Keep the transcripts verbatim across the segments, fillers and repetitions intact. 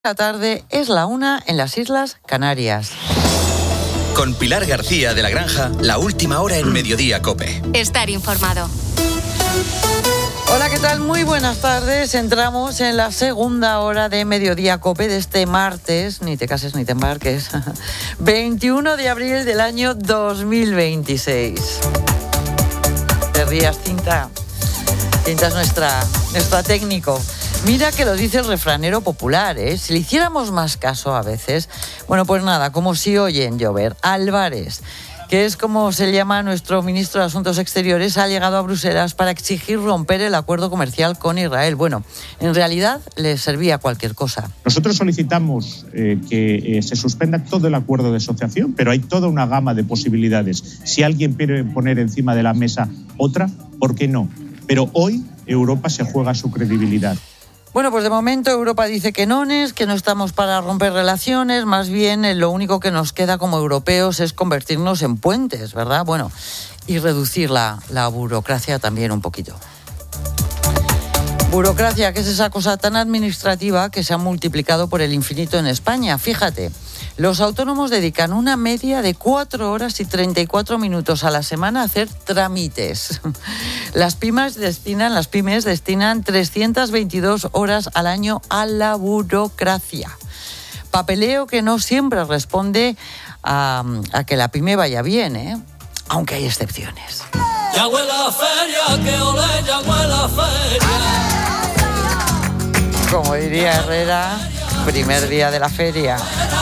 La tarde es la una en las Islas Canarias. Con Pilar García de la Granja, la última hora en Mediodía COPE. Estar informado. Hola, ¿qué tal? Muy buenas tardes. Entramos en la segunda hora de Mediodía COPE de este martes, ni te cases ni te embarques, veintiuno de abril del año dos mil veintiséis. Te rías, Cinta. Cinta es nuestra, nuestra técnico. Mira que lo dice el refranero popular, ¿eh? Si le hiciéramos más caso a veces, bueno, pues nada, como si oyen llover. Álvarez, que es como se llama nuestro ministro de Asuntos Exteriores, ha llegado a Bruselas para exigir romper el acuerdo comercial con Israel. Bueno, en realidad le servía cualquier cosa. Nosotros solicitamos eh, que eh, se suspenda todo el acuerdo de asociación, pero hay toda una gama de posibilidades. Si alguien quiere poner encima de la mesa otra, ¿por qué no? Pero hoy Europa se juega su credibilidad. Bueno, pues de momento Europa dice que no, que no estamos para romper relaciones, más bien eh, lo único que nos queda como europeos es convertirnos en puentes, ¿verdad? Bueno, y reducir la, la burocracia también un poquito. Burocracia, que es esa cosa tan administrativa que se ha multiplicado por el infinito en España. Fíjate, los autónomos dedican una media de cuatro horas y treinta y cuatro minutos a la semana a hacer trámites. Las pymes destinan, las pymes destinan trescientas veintidós horas al año a la burocracia. Papeleo que no siempre responde a, a que la pyme vaya bien, ¿eh? Aunque hay excepciones. Ya huele la feria, que ole, ya huele la feria. Como diría Herrera, primer día de la feria.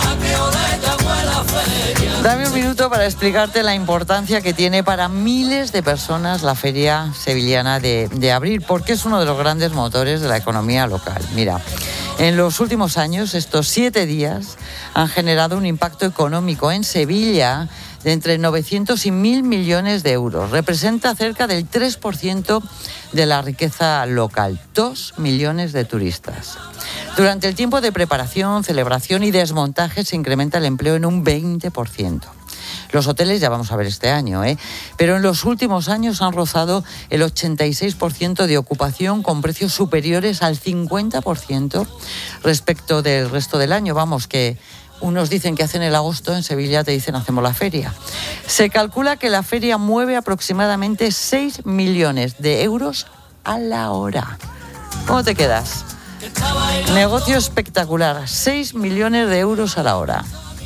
Dame un minuto para explicarte la importancia que tiene para miles de personas la Feria Sevillana de, de Abril, porque es uno de los grandes motores de la economía local. Mira, en los últimos años, estos siete días han generado un impacto económico en Sevilla de entre novecientos y mil millones de euros. Representa cerca del tres por ciento de la riqueza local, dos millones de turistas. Durante el tiempo de preparación, celebración y desmontaje se incrementa el empleo en un veinte por ciento. Los hoteles ya vamos a ver este año, ¿eh? Pero en los últimos años han rozado el ochenta y seis por ciento de ocupación con precios superiores al cincuenta por ciento respecto del resto del año. Vamos, que unos dicen que hacen el agosto, en Sevilla te dicen hacemos la feria. Se calcula que la feria mueve aproximadamente seis millones de euros a la hora. ¿Cómo te quedas? Negocio espectacular, seis millones de euros a la hora.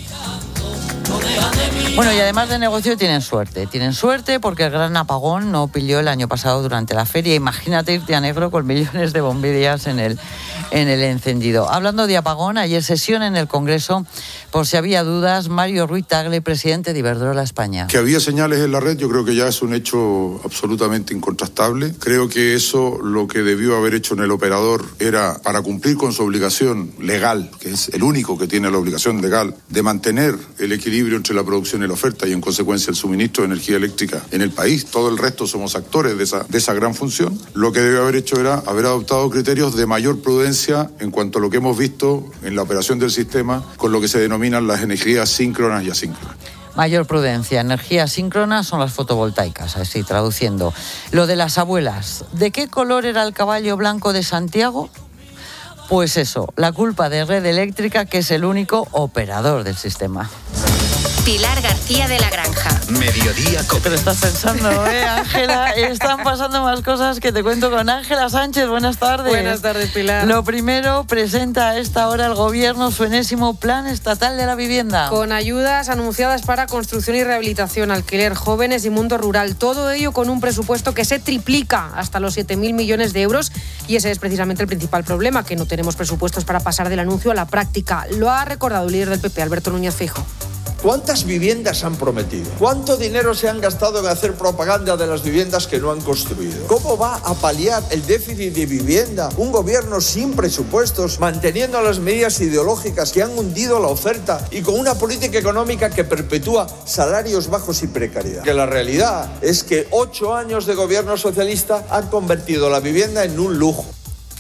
Bueno, y además de negocio tienen suerte. Tienen suerte porque el gran apagón no pilló el año pasado durante la feria. Imagínate irte a negro con millones de bombillas en el, en el encendido. Hablando de apagón, ayer sesión en el Congreso, por si había dudas, Mario Ruiz Tagle, presidente de Iberdrola España. Que había señales en la red, yo creo que ya es un hecho absolutamente incontrastable. Creo que eso lo que debió haber hecho en el operador era, para cumplir con su obligación legal, que es el único que tiene la obligación legal, de mantener el equilibrio entre la producción y la oferta y en consecuencia el suministro de energía eléctrica en el país. Todo el resto somos actores de esa, de esa gran función. Lo que debió haber hecho era haber adoptado criterios de mayor prudencia en cuanto a lo que hemos visto en la operación del sistema con lo que se denominan las energías síncronas y asíncronas. Mayor prudencia, energías síncronas son las fotovoltaicas, así traduciendo. Lo de las abuelas, ¿de qué color era el caballo blanco de Santiago? Pues eso, la culpa de Red Eléctrica, que es el único operador del sistema. Pilar García de la Granja. Mediodía COPE. Te lo estás pensando, ¿eh, Ángela? Están pasando más cosas que te cuento con Ángela Sánchez. Buenas tardes. Buenas tardes, Pilar. Lo primero, presenta a esta hora el Gobierno su enésimo Plan Estatal de la Vivienda. Con ayudas anunciadas para construcción y rehabilitación, alquiler, jóvenes y mundo rural. Todo ello con un presupuesto que se triplica hasta los siete mil millones de euros. Y ese es precisamente el principal problema, que no tenemos presupuestos para pasar del anuncio a la práctica. Lo ha recordado el líder del P P, Alberto Núñez Feijóo. ¿Cuántas viviendas han prometido? ¿Cuánto dinero se han gastado en hacer propaganda de las viviendas que no han construido? ¿Cómo va a paliar el déficit de vivienda un gobierno sin presupuestos, manteniendo las medidas ideológicas que han hundido la oferta y con una política económica que perpetúa salarios bajos y precariedad? Que la realidad es que ocho años de gobierno socialista han convertido la vivienda en un lujo.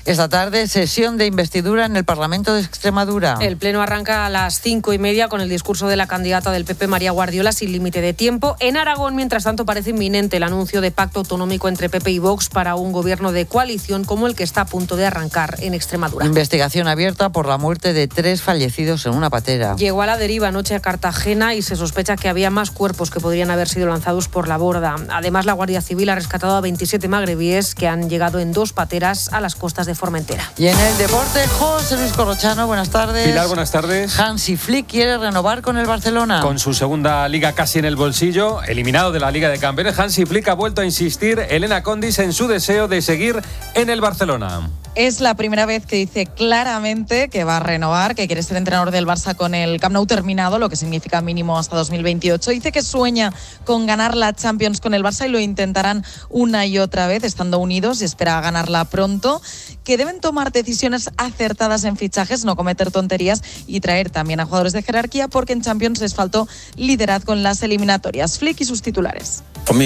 Esta tarde, sesión de investidura en el Parlamento de Extremadura. El pleno arranca a las cinco y media con el discurso de la candidata del P P, María Guardiola, sin límite de tiempo. En Aragón, mientras tanto, parece inminente el anuncio de pacto autonómico entre P P y Vox para un gobierno de coalición como el que está a punto de arrancar en Extremadura. Investigación abierta por la muerte de tres fallecidos en una patera. Llegó a la deriva anoche a Cartagena y se sospecha que había más cuerpos que podrían haber sido lanzados por la borda. Además, la Guardia Civil ha rescatado a veintisiete magrebíes que han llegado en dos pateras a las costas de Formentera. Y en el deporte, José Luis Corrochano, buenas tardes. Pilar, buenas tardes. Hansi Flick quiere renovar con el Barcelona. Con su segunda liga casi en el bolsillo, eliminado de la Liga de Campeones, Hansi Flick ha vuelto a insistir, Elena Condis, en su deseo de seguir en el Barcelona. Es la primera vez que dice claramente que va a renovar, que quiere ser entrenador del Barça con el Camp Nou terminado, lo que significa mínimo hasta dos mil veintiocho. Dice que sueña con ganar la Champions con el Barça y lo intentarán una y otra vez, estando unidos, y espera ganarla pronto. Que deben tomar decisiones acertadas en fichajes, no cometer tonterías y traer también a jugadores de jerarquía, porque en Champions les faltó liderazgo en las eliminatorias. Flick y sus titulares.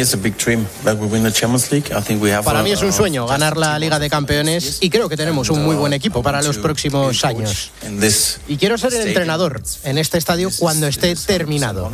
Para mí es un sueño ganar la Liga de Campeones y creo que tenemos un muy buen equipo para los próximos años. Y quiero ser el entrenador en este estadio cuando esté terminado.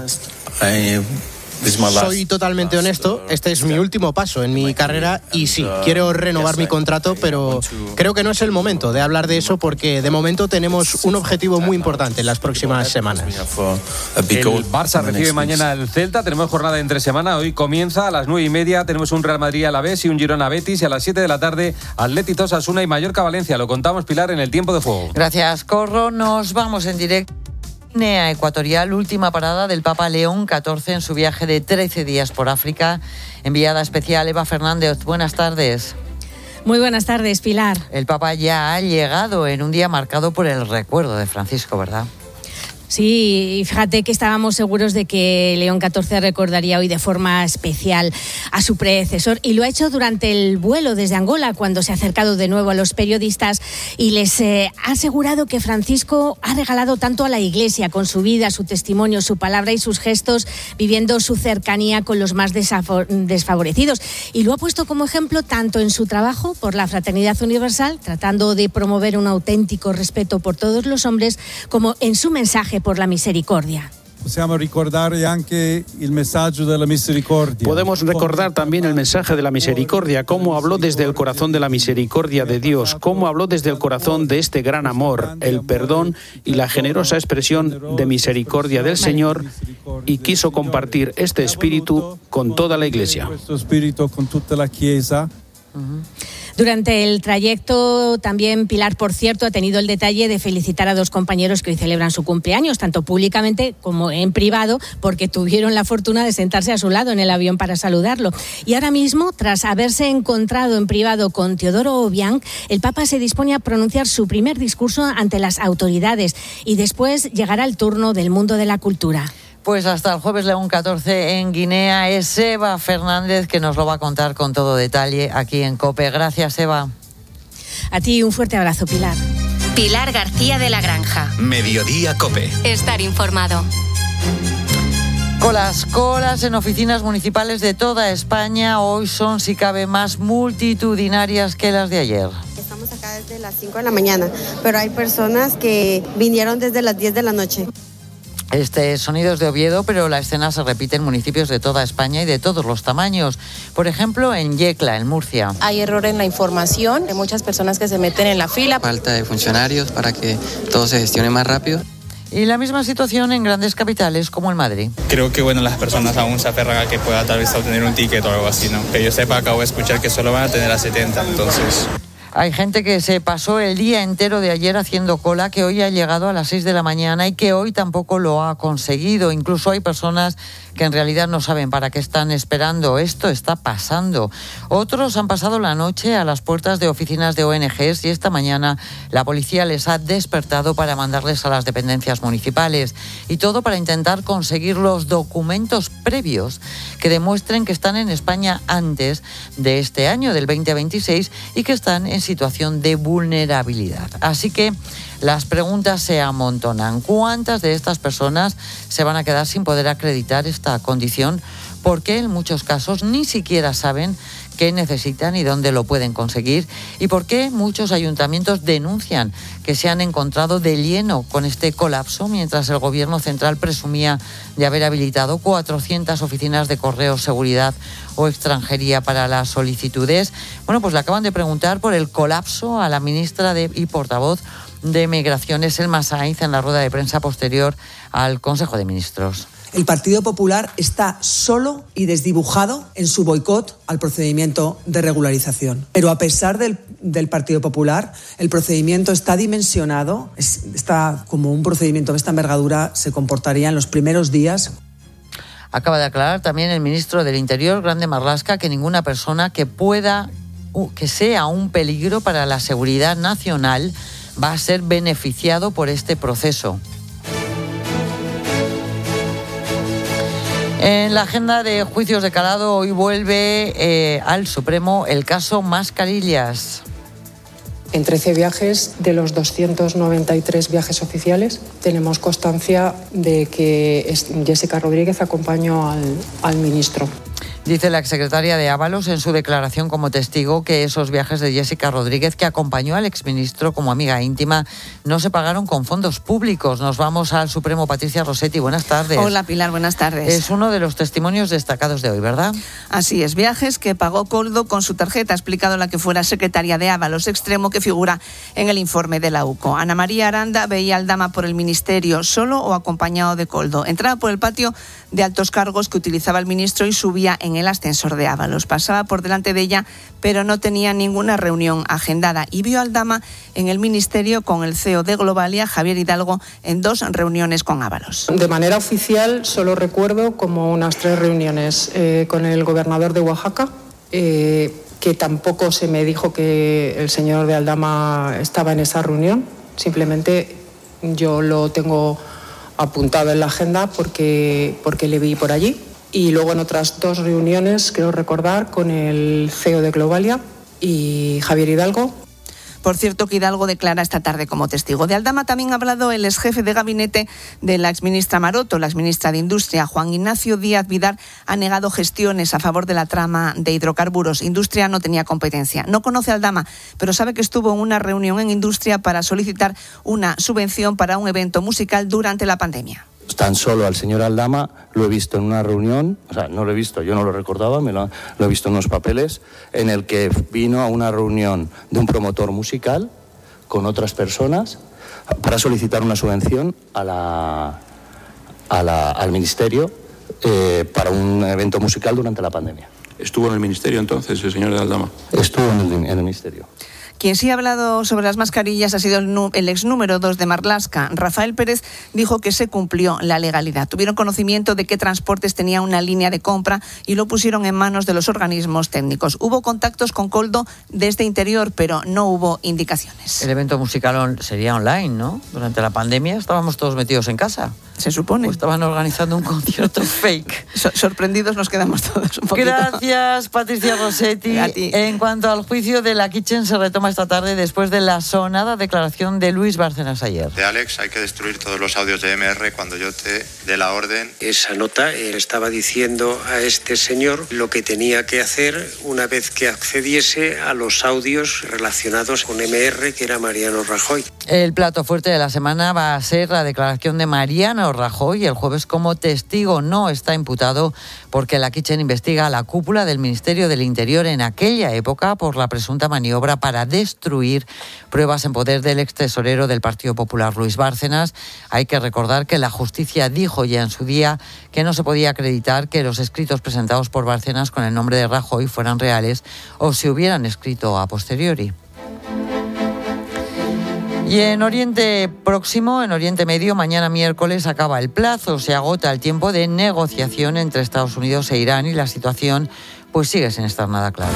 Soy totalmente honesto, este es mi último paso en mi carrera y sí, quiero renovar mi contrato, pero creo que no es el momento de hablar de eso porque de momento tenemos un objetivo muy importante en las próximas semanas. El Barça recibe mañana el Celta, tenemos jornada de entre semana, hoy comienza a las nueve y media, tenemos un Real Madrid Alavés y un Girona Betis, y a las siete de la tarde Athletic Osasuna y Mallorca Valencia. Lo contamos, Pilar, en el tiempo de juego. Gracias, Corro. Nos vamos en directo. Guinea Ecuatorial, última parada del Papa León catorce en su viaje de trece días por África. Enviada especial Eva Fernández, buenas tardes. Muy buenas tardes, Pilar. El Papa ya ha llegado en un día marcado por el recuerdo de Francisco, ¿verdad? Sí, fíjate que estábamos seguros de que León catorce recordaría hoy de forma especial a su predecesor, y lo ha hecho durante el vuelo desde Angola, cuando se ha acercado de nuevo a los periodistas y les eh, ha asegurado que Francisco ha regalado tanto a la Iglesia con su vida, su testimonio, su palabra y sus gestos, viviendo su cercanía con los más desfavorecidos. Y lo ha puesto como ejemplo tanto en su trabajo por la fraternidad universal, tratando de promover un auténtico respeto por todos los hombres, como en su mensaje por la misericordia. Podemos recordar también el mensaje de la misericordia, cómo habló desde el corazón de la misericordia de Dios, cómo habló desde el corazón de este gran amor, el perdón y la generosa expresión de misericordia del Señor, y quiso compartir este espíritu con toda la Iglesia. Durante el trayecto también Pilar, por cierto, ha tenido el detalle de felicitar a dos compañeros que hoy celebran su cumpleaños, tanto públicamente como en privado, porque tuvieron la fortuna de sentarse a su lado en el avión para saludarlo. Y ahora mismo, tras haberse encontrado en privado con Teodoro Obiang, el Papa se dispone a pronunciar su primer discurso ante las autoridades, y después llegará el turno del mundo de la cultura. Pues hasta el jueves León catorce en Guinea. Es Eva Fernández que nos lo va a contar con todo detalle aquí en COPE. Gracias, Eva. A ti un fuerte abrazo, Pilar. Pilar García de la Granja. Mediodía COPE. Estar informado. Colas, colas en oficinas municipales de toda España. Hoy son, si cabe, más multitudinarias que las de ayer. Estamos acá desde las cinco de la mañana, pero hay personas que vinieron desde las diez de la noche. Este sonido es de Oviedo, pero la escena se repite en municipios de toda España y de todos los tamaños. Por ejemplo, en Yecla, en Murcia. Hay error en la información, hay muchas personas que se meten en la fila. Falta de funcionarios para que todo se gestione más rápido. Y la misma situación en grandes capitales como en Madrid. Creo que bueno, las personas aún se aferran a que pueda tal vez obtener un ticket o algo así, ¿no? Que yo sepa, acabo de escuchar que solo van a tener a setenta, entonces... Hay gente que se pasó el día entero de ayer haciendo cola, que hoy ha llegado a las seis de la mañana y que hoy tampoco lo ha conseguido. Incluso hay personas que en realidad no saben para qué están esperando. Esto está pasando. Otros han pasado la noche a las puertas de oficinas de O N Ges y esta mañana la policía les ha despertado para mandarles a las dependencias municipales. Y todo para intentar conseguir los documentos previos que demuestren que están en España antes de este año, del veinte veintiséis, y que están en situación de vulnerabilidad. Así que las preguntas se amontonan. ¿Cuántas de estas personas se van a quedar sin poder acreditar esta condición? Porque en muchos casos ni siquiera saben qué necesitan y dónde lo pueden conseguir y por qué muchos ayuntamientos denuncian que se han encontrado de lleno con este colapso mientras el Gobierno central presumía de haber habilitado cuatrocientas oficinas de correo, seguridad o extranjería para las solicitudes. Bueno, pues le acaban de preguntar por el colapso a la ministra de, y portavoz de Migraciones, Elma Sainz, en la rueda de prensa posterior al Consejo de Ministros. El Partido Popular está solo y desdibujado en su boicot al procedimiento de regularización. Pero a pesar del, del Partido Popular, el procedimiento está dimensionado, es, está como un procedimiento de esta envergadura se comportaría en los primeros días. Acaba de aclarar también el ministro del Interior, Grande Marlaska, que ninguna persona que pueda, que sea un peligro para la seguridad nacional va a ser beneficiado por este proceso. En la agenda de juicios de calado hoy vuelve eh, al Supremo el caso Mascarillas. En trece viajes de los doscientos noventa y tres viajes oficiales tenemos constancia de que Jessica Rodríguez acompañó al, al ministro. Dice la exsecretaria de Ábalos en su declaración como testigo que esos viajes de Jessica Rodríguez, que acompañó al exministro como amiga íntima, no se pagaron con fondos públicos. Nos vamos al Supremo. Patricia Rossetti, buenas tardes. Hola Pilar, buenas tardes. Es uno de los testimonios destacados de hoy, ¿verdad? Así es, viajes que pagó Coldo con su tarjeta, ha explicado la que fuera secretaria de Ábalos Extremo, que figura en el informe de la U C O. Ana María Aranda veía al Dama por el ministerio, solo o acompañado de Coldo. Entraba por el patio de altos cargos que utilizaba el ministro y subía en el ascensor de Ábalos. Pasaba por delante de ella, pero no tenía ninguna reunión agendada y vio al Dama en el ministerio con el C E O de Globalia, Javier Hidalgo, en dos reuniones con Ábalos. De manera oficial solo recuerdo como unas tres reuniones eh, con el gobernador de Oaxaca, eh, que tampoco se me dijo que el señor de Aldama estaba en esa reunión, simplemente yo lo tengo apuntado en la agenda porque, porque le vi por allí. Y luego en otras dos reuniones, creo recordar, con el C E O de Globalia y Javier Hidalgo. Por cierto, que Hidalgo declara esta tarde como testigo. De Aldama también ha hablado el exjefe de gabinete de la exministra Maroto, la exministra de Industria. Juan Ignacio Díaz Vidar ha negado gestiones a favor de la trama de hidrocarburos. Industria no tenía competencia. No conoce a Aldama, pero sabe que estuvo en una reunión en Industria para solicitar una subvención para un evento musical durante la pandemia. Tan solo al señor Aldama lo he visto en una reunión, o sea, no lo he visto, yo no lo recordaba, me lo, lo he visto en unos papeles, en el que vino a una reunión de un promotor musical con otras personas para solicitar una subvención a la, a la, al ministerio eh, para un evento musical durante la pandemia. ¿Estuvo en el ministerio entonces el señor de Aldama? Estuvo en el, en el ministerio. Quien sí ha hablado sobre las mascarillas ha sido el, el ex número dos de Marlaska. Rafael Pérez dijo que se cumplió la legalidad. Tuvieron conocimiento de que Transportes tenía una línea de compra y lo pusieron en manos de los organismos técnicos. Hubo contactos con Coldo desde Interior, pero no hubo indicaciones. El evento musical sería online, ¿no? Durante la pandemia estábamos todos metidos en casa. Se supone. O estaban organizando un concierto fake. So- sorprendidos nos quedamos todos un poquito. Gracias, Patricia Rossetti. A ti. En cuanto al juicio de la Kitchen, se retoma esta tarde después de la sonada declaración de Luis Bárcenas ayer. De Alex, hay que destruir todos los audios de M R cuando yo te dé la orden. Esa nota eh, estaba diciendo a este señor lo que tenía que hacer una vez que accediese a los audios relacionados con M R, que era Mariano Rajoy. El plato fuerte de la semana va a ser la declaración de Mariano Rajoy. El jueves como testigo no está imputado porque la Kitchen investiga a la cúpula del Ministerio del Interior en aquella época por la presunta maniobra para destruir pruebas en poder del ex tesorero del Partido Popular, Luis Bárcenas. Hay que recordar que la justicia dijo ya en su día que no se podía acreditar que los escritos presentados por Bárcenas con el nombre de Rajoy fueran reales o se hubieran escrito a posteriori. Y en Oriente Próximo, en Oriente Medio, mañana miércoles acaba el plazo, se agota el tiempo de negociación entre Estados Unidos e Irán y la situación pues sigue sin estar nada clara.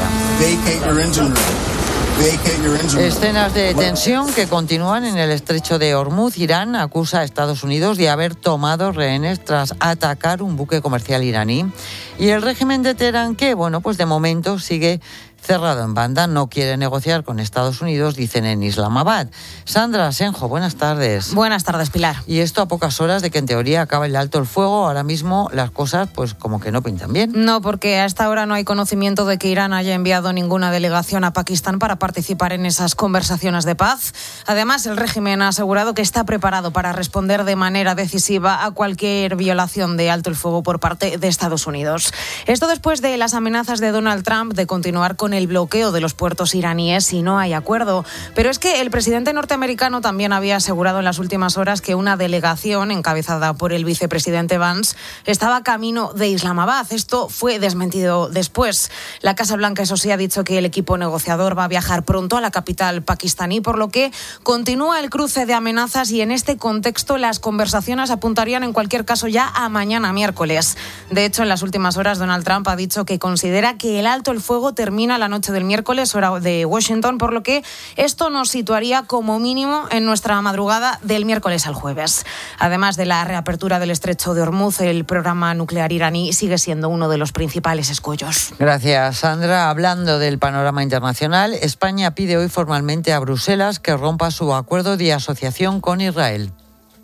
Escenas de tensión que continúan en el estrecho de Hormuz. Irán acusa a Estados Unidos de haber tomado rehenes tras atacar un buque comercial iraní. Y el régimen de Teherán, que bueno, pues de momento sigue cerrado en banda, no quiere negociar con Estados Unidos, dicen en Islamabad. Sandra Asenjo, buenas tardes. Buenas tardes, Pilar. Y esto a pocas horas de que en teoría acabe el alto el fuego, ahora mismo las cosas pues como que no pintan bien. No, porque a esta hora no hay conocimiento de que Irán haya enviado ninguna delegación a Pakistán para participar en esas conversaciones de paz. Además, el régimen ha asegurado que está preparado para responder de manera decisiva a cualquier violación de alto el fuego por parte de Estados Unidos. Esto después de las amenazas de Donald Trump de continuar con el bloqueo de los puertos iraníes si no hay acuerdo. Pero es que el presidente norteamericano también había asegurado en las últimas horas que una delegación encabezada por el vicepresidente Vance estaba camino de Islamabad. Esto fue desmentido después. La Casa Blanca, eso sí, ha dicho que el equipo negociador va a viajar pronto a la capital pakistaní, por lo que continúa el cruce de amenazas y en este contexto las conversaciones apuntarían en cualquier caso ya a mañana miércoles. De hecho, en las últimas horas Donald Trump ha dicho que considera que el alto el fuego termina la noche del miércoles, hora de Washington, por lo que esto nos situaría como mínimo en nuestra madrugada del miércoles al jueves. Además de la reapertura del estrecho de Hormuz, el programa nuclear iraní sigue siendo uno de los principales escollos. Gracias, Sandra. Hablando del panorama internacional, España pide hoy formalmente a Bruselas que rompa su acuerdo de asociación con Israel.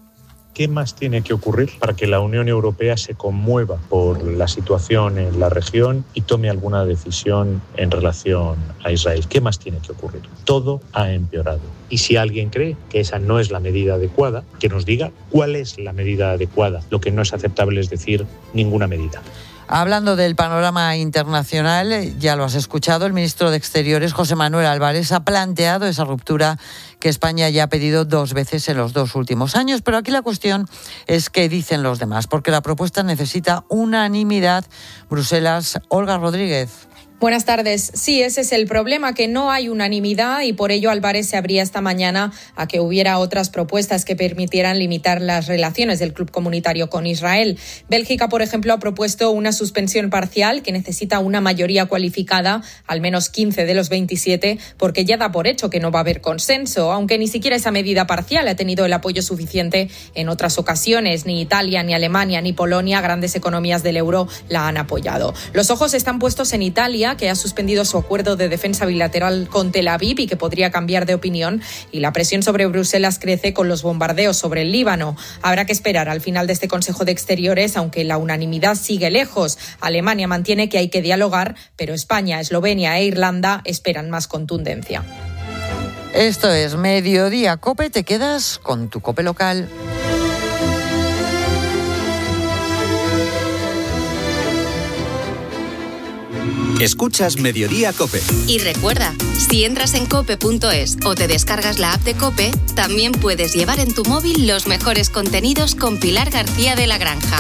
¿Qué más tiene que ocurrir para que la Unión Europea se conmueva por la situación en la región y tome alguna decisión en relación a Israel? ¿Qué más tiene que ocurrir? Todo ha empeorado. Y si alguien cree que esa no es la medida adecuada, que nos diga cuál es la medida adecuada. Lo que no es aceptable es decir ninguna medida. Hablando del panorama internacional, ya lo has escuchado, el ministro de Exteriores, José Manuel Álvarez, ha planteado esa ruptura que España ya ha pedido dos veces en los dos últimos años. Pero aquí la cuestión es qué dicen los demás, porque la propuesta necesita unanimidad. Bruselas, Olga Rodríguez. Buenas tardes. Sí, ese es el problema, que no hay unanimidad y por ello Álvarez se abría esta mañana a que hubiera otras propuestas que permitieran limitar las relaciones del club comunitario con Israel. Bélgica, por ejemplo, ha propuesto una suspensión parcial que necesita una mayoría cualificada, al menos quince de los veintisiete, porque ya da por hecho que no va a haber consenso, aunque ni siquiera esa medida parcial ha tenido el apoyo suficiente en otras ocasiones. Ni Italia, ni Alemania, ni Polonia, grandes economías del euro, la han apoyado. Los ojos están puestos en Italia, que ha suspendido su acuerdo de defensa bilateral con Tel Aviv y que podría cambiar de opinión, y la presión sobre Bruselas crece con los bombardeos sobre el Líbano. Habrá que esperar al final de este Consejo de Exteriores, aunque la unanimidad sigue lejos. Alemania mantiene que hay que dialogar, pero España, Eslovenia e Irlanda esperan más contundencia. Esto es Mediodía COPE, te quedas con tu COPE local. Escuchas Mediodía COPE. Y recuerda, si entras en cope punto es o te descargas la app de COPE, también puedes llevar en tu móvil los mejores contenidos con Pilar García de la Granja.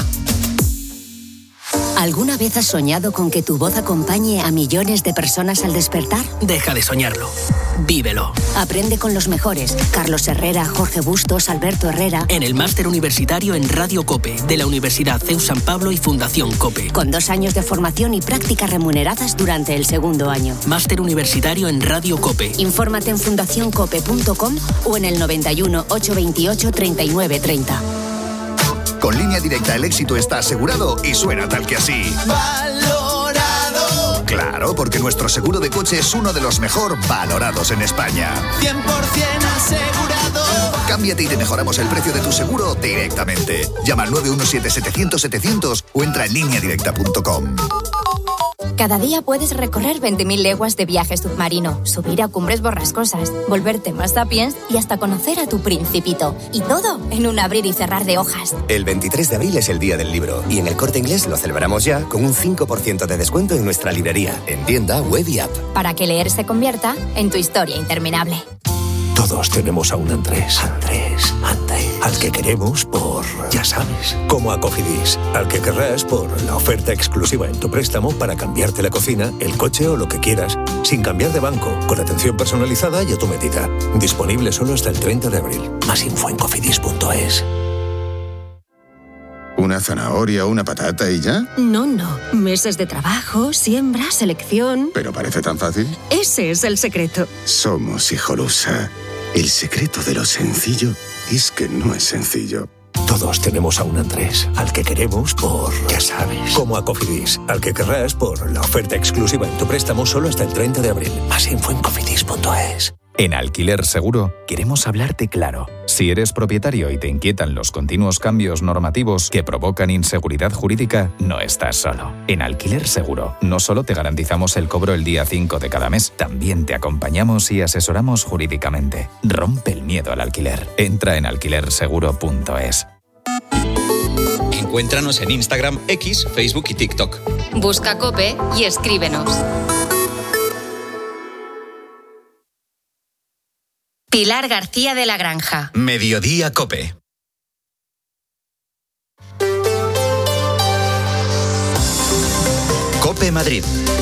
¿Alguna vez has soñado con que tu voz acompañe a millones de personas al despertar? Deja de soñarlo. Vívelo. Aprende con los mejores. Carlos Herrera, Jorge Bustos, Alberto Herrera. En el máster universitario en Radio COPE, de la Universidad C E U San Pablo y Fundación COPE. Con dos años de formación y prácticas remuneradas durante el segundo año. Máster universitario en Radio COPE. Infórmate en fundación cope punto com o en el noventa y uno, ochocientos veintiocho, treinta y nueve treinta. Con Línea Directa el éxito está asegurado y suena tal que así. ¡Valorado! Claro, porque nuestro seguro de coche es uno de los mejor valorados en España. cien por ciento asegurado. Cámbiate y te mejoramos el precio de tu seguro directamente. Llama al nueve uno siete, setecientos, setecientos o entra en línea directa punto com. Cada día puedes recorrer veinte mil leguas de viaje submarino, subir a cumbres borrascosas, volverte más sapiens y hasta conocer a tu principito. Y todo en un abrir y cerrar de hojas. El veintitrés de abril es el Día del Libro y en El Corte Inglés lo celebramos ya con un cinco por ciento de descuento en nuestra librería, en tienda, web y app. Para que leer se convierta en tu historia interminable. Todos tenemos a un Andrés. Andrés, Andrés. Al que queremos por, ya sabes, como a Cofidis. Al que querrás por la oferta exclusiva en tu préstamo para cambiarte la cocina, el coche o lo que quieras, sin cambiar de banco, con atención personalizada y a tu medida. Disponible solo hasta el treinta de abril. Más info en cofidis punto es. ¿Una zanahoria o una patata y ya? No, no. Meses de trabajo, siembra, selección... ¿Pero parece tan fácil? Ese es el secreto. Somos Hijolusa. El secreto de lo sencillo es que no es sencillo. Todos tenemos a un Andrés, al que queremos por, ya sabes, como a Cofidis, al que querrás por la oferta exclusiva en tu préstamo solo hasta el treinta de abril. Más info en cofidis punto es. En Alquiler Seguro queremos hablarte claro. Si eres propietario y te inquietan los continuos cambios normativos que provocan inseguridad jurídica, no estás solo. En Alquiler Seguro no solo te garantizamos el cobro el día cinco de cada mes, también te acompañamos y asesoramos jurídicamente. Rompe el miedo al alquiler. Entra en alquiler seguro punto es. Encuéntranos en Instagram, X, Facebook y TikTok. Busca COPE y escríbenos. Pilar García de la Granja. Mediodía COPE. COPE Madrid.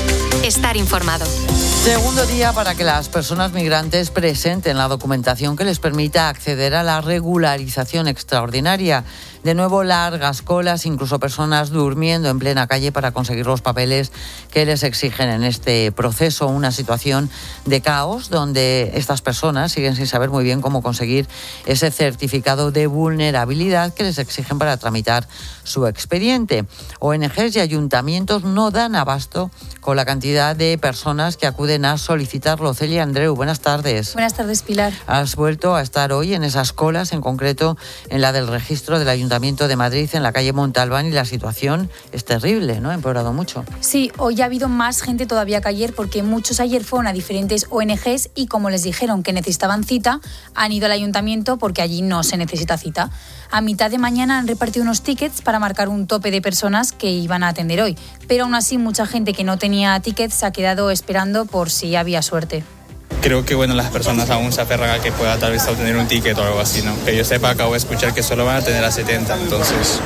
Estar informado. Segundo día para que las personas migrantes presenten la documentación que les permita acceder a la regularización extraordinaria. De nuevo, largas colas, incluso personas durmiendo en plena calle para conseguir los papeles que les exigen en este proceso. Una situación de caos donde estas personas siguen sin saber muy bien cómo conseguir ese certificado de vulnerabilidad que les exigen para tramitar su expediente. O N Ges y ayuntamientos no dan abasto con la cantidad de personas que acuden a solicitarlo. Celia Andreu, buenas tardes. Buenas tardes, Pilar. Has vuelto a estar hoy en esas colas, en concreto en la del registro del Ayuntamiento de Madrid, en la calle Montalbán, y la situación es terrible, ¿no? Ha empeorado mucho. Sí, hoy ha habido más gente todavía que ayer, porque muchos ayer fueron a diferentes O N Ges y como les dijeron que necesitaban cita, han ido al ayuntamiento porque allí no se necesita cita. A mitad de mañana han repartido unos tickets para marcar un tope de personas que iban a atender hoy, pero aún así mucha gente que no tenía tickets se ha quedado esperando por si había suerte. Creo que bueno, las personas aún se aferran a que pueda tal vez obtener un ticket o algo así, ¿no? Que yo sepa, acabo de escuchar que solo van a tener a setenta, entonces...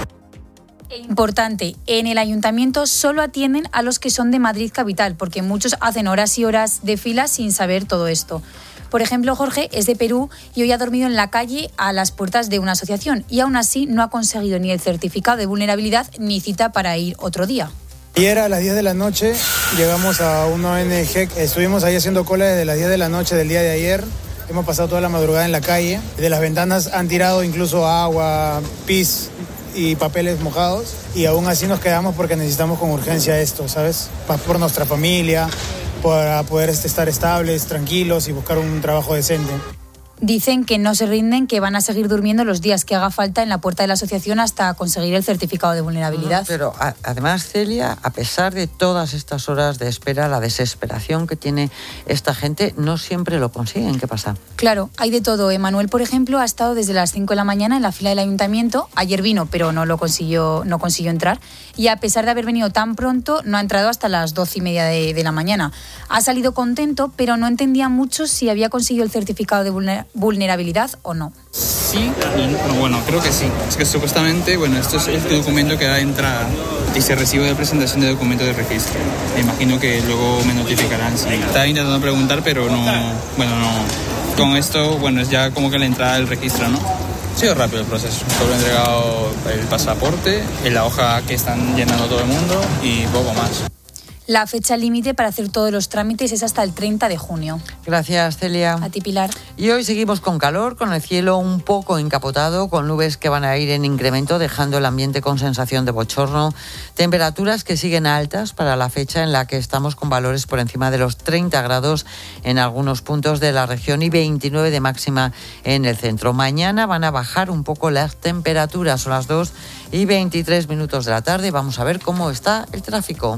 Importante, en el ayuntamiento solo atienden a los que son de Madrid capital, porque muchos hacen horas y horas de fila sin saber todo esto. Por ejemplo, Jorge es de Perú y hoy ha dormido en la calle a las puertas de una asociación y aún así no ha conseguido ni el certificado de vulnerabilidad ni cita para ir otro día. Ayer a las diez de la noche llegamos a una O N Ge, estuvimos ahí haciendo cola desde las diez de la noche del día de ayer. Hemos pasado toda la madrugada en la calle. De las ventanas han tirado incluso agua, pis y papeles mojados. Y aún así nos quedamos porque necesitamos con urgencia esto, ¿sabes? Por nuestra familia, para poder estar estables, tranquilos y buscar un trabajo decente. Dicen que no se rinden, que van a seguir durmiendo los días que haga falta en la puerta de la asociación hasta conseguir el certificado de vulnerabilidad. Pero a, además, Celia, a pesar de todas estas horas de espera, la desesperación que tiene esta gente, no siempre lo consiguen. ¿Qué pasa? Claro, hay de todo. Emanuel, por ejemplo, ha estado desde las cinco de la mañana en la fila del ayuntamiento. Ayer vino, pero no lo consiguió, no consiguió entrar. Y a pesar de haber venido tan pronto, no ha entrado hasta las doce y media de, de la mañana. Ha salido contento, pero no entendía mucho si había conseguido el certificado de vulnerabilidad vulnerabilidad o no. Sí, y, bueno, creo que sí. Es que supuestamente, bueno, esto es el documento que da entrada. Dice recibo de presentación de documento de registro. Me imagino que luego me notificarán. Sí. Estaba intentando preguntar, pero no, bueno, no. Con esto, bueno, es ya como que la entrada del registro, ¿no? Ha sido rápido el proceso. Solo he entregado el pasaporte, en la hoja que están llenando todo el mundo y poco más. La fecha límite para hacer todos los trámites es hasta el treinta de junio. Gracias, Celia. A ti, Pilar. Y hoy seguimos con calor, con el cielo un poco encapotado, con nubes que van a ir en incremento, dejando el ambiente con sensación de bochorno. Temperaturas que siguen altas para la fecha en la que estamos con valores por encima de los treinta grados en algunos puntos de la región y veintinueve de máxima en el centro. Mañana van a bajar un poco las temperaturas, son las dos y veintitrés minutos de la tarde. Vamos a ver cómo está el tráfico.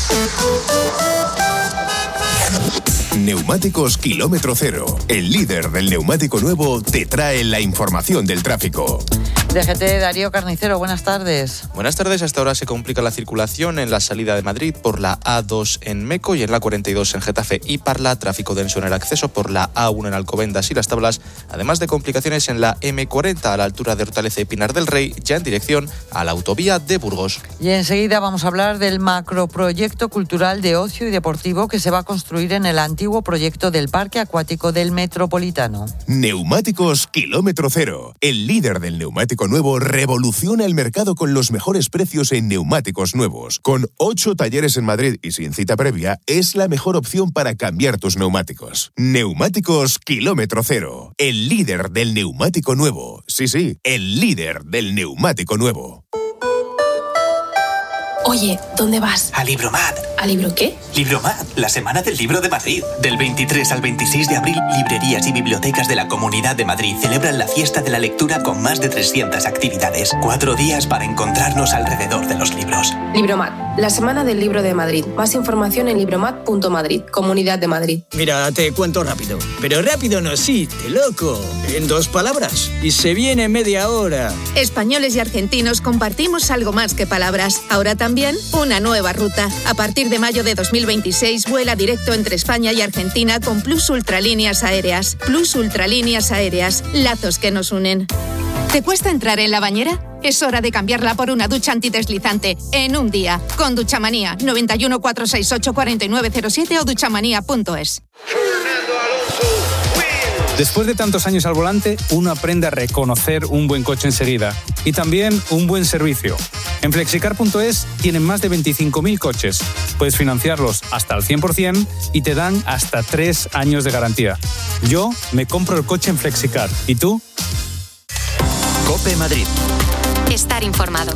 Neumáticos Kilómetro Cero, el líder del neumático nuevo, te trae la información del tráfico. D G T, Darío Carnicero, buenas tardes. Buenas tardes, hasta ahora se complica la circulación en la salida de Madrid por la A dos en Meco y en la cuarenta y dos en Getafe y Parla, tráfico denso en el acceso por la A uno en Alcobendas y Las Tablas, además de complicaciones en la eme cuarenta a la altura de Hortaleza y Pinar del Rey, ya en dirección a la autovía de Burgos. Y enseguida vamos a hablar del macroproyecto cultural de ocio y deportivo que se va a construir en el antiguo proyecto del Parque Acuático del Metropolitano. Neumáticos Kilómetro Cero, el líder del neumático Neumático Nuevo revoluciona el mercado con los mejores precios en neumáticos nuevos. Con ocho talleres en Madrid y sin cita previa, es la mejor opción para cambiar tus neumáticos. Neumáticos Kilómetro Cero, el líder del neumático nuevo. Sí, sí, el líder del neumático nuevo. Oye, ¿dónde vas? A Libromat. ¿A libro qué? Libromat, la Semana del Libro de Madrid. Del veintitrés al veintiséis de abril, librerías y bibliotecas de la Comunidad de Madrid celebran la fiesta de la lectura con más de trescientas actividades. Cuatro días para encontrarnos alrededor de los libros. Libromat, la Semana del Libro de Madrid. Más información en libromat punto madrid, Comunidad de Madrid. Mira, te cuento rápido. Pero rápido no existe, loco. En dos palabras. Y se viene media hora. Españoles y argentinos compartimos algo más que palabras. Ahora también una nueva ruta. A partir de mayo de dos mil veintiséis vuela directo entre España y Argentina con Plus Ultralíneas Aéreas. Plus Ultralíneas Aéreas, lazos que nos unen. ¿Te cuesta entrar en la bañera? Es hora de cambiarla por una ducha antideslizante en un día. Con Duchamanía, noventa y uno, cuatrocientos sesenta y ocho, cuarenta y nueve cero siete o duchamanía punto es. Después de tantos años al volante, uno aprende a reconocer un buen coche enseguida y también un buen servicio. En flexicar punto es tienen más de veinticinco mil coches. Puedes financiarlos hasta al cien por ciento y te dan hasta tres años de garantía. Yo me compro el coche en Flexicar. ¿Y tú? COPE Madrid. Estar informado.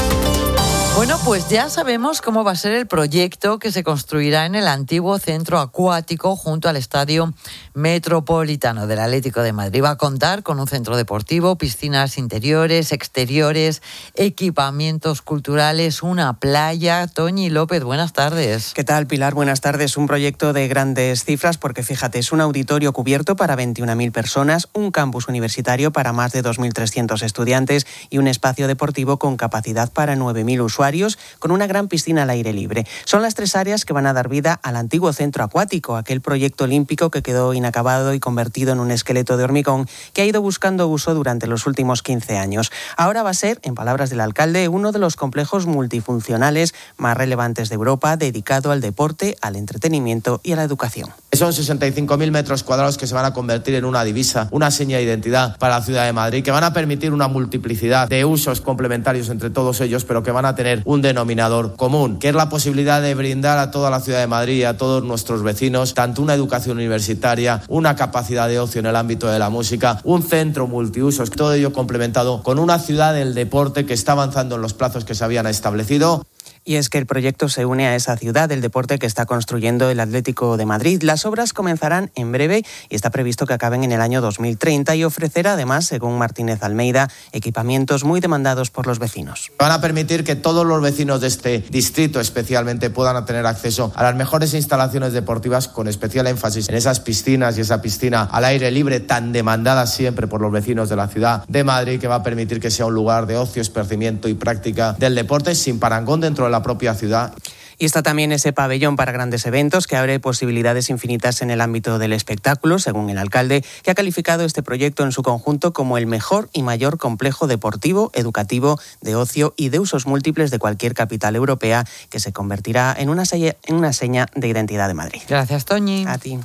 Bueno, pues ya sabemos cómo va a ser el proyecto que se construirá en el antiguo centro acuático junto al Estadio Metropolitano del Atlético de Madrid. Va a contar con un centro deportivo, piscinas interiores, exteriores, equipamientos culturales, una playa. Toñi López, buenas tardes. ¿Qué tal, Pilar? Buenas tardes. Un proyecto de grandes cifras porque, fíjate, es un auditorio cubierto para veintiuna mil personas, un campus universitario para más de dos mil trescientos estudiantes y un espacio deportivo con capacidad para nueve mil usuarios, con una gran piscina al aire libre. Son las tres áreas que van a dar vida al antiguo centro acuático, aquel proyecto olímpico que quedó inacabado y convertido en un esqueleto de hormigón que ha ido buscando uso durante los últimos quince años. Ahora va a ser, en palabras del alcalde, uno de los complejos multifuncionales más relevantes de Europa, dedicado al deporte, al entretenimiento y a la educación. Son sesenta y cinco mil metros cuadrados que se van a convertir en una divisa, una seña de identidad para la ciudad de Madrid, que van a permitir una multiplicidad de usos complementarios entre todos ellos, pero que van a tener un denominador común, que es la posibilidad de brindar a toda la ciudad de Madrid y a todos nuestros vecinos tanto una educación universitaria, una capacidad de ocio en el ámbito de la música, un centro multiusos, todo ello complementado con una ciudad del deporte que está avanzando en los plazos que se habían establecido. Y es que el proyecto se une a esa ciudad del deporte que está construyendo el Atlético de Madrid. Las obras comenzarán en breve y está previsto que acaben en el año dos mil treinta y ofrecerá además, según Martínez Almeida, equipamientos muy demandados por los vecinos. Van a permitir que todos los vecinos de este distrito especialmente puedan tener acceso a las mejores instalaciones deportivas, con especial énfasis en esas piscinas y esa piscina al aire libre tan demandada siempre por los vecinos de la ciudad de Madrid, que va a permitir que sea un lugar de ocio, esparcimiento y práctica del deporte sin parangón dentro de la propia ciudad. Y está también ese pabellón para grandes eventos que abre posibilidades infinitas en el ámbito del espectáculo, según el alcalde, que ha calificado este proyecto en su conjunto como el mejor y mayor complejo deportivo, educativo, de ocio y de usos múltiples de cualquier capital europea, que se convertirá en una seña, en una seña de identidad de Madrid. Gracias, Toñi. A ti.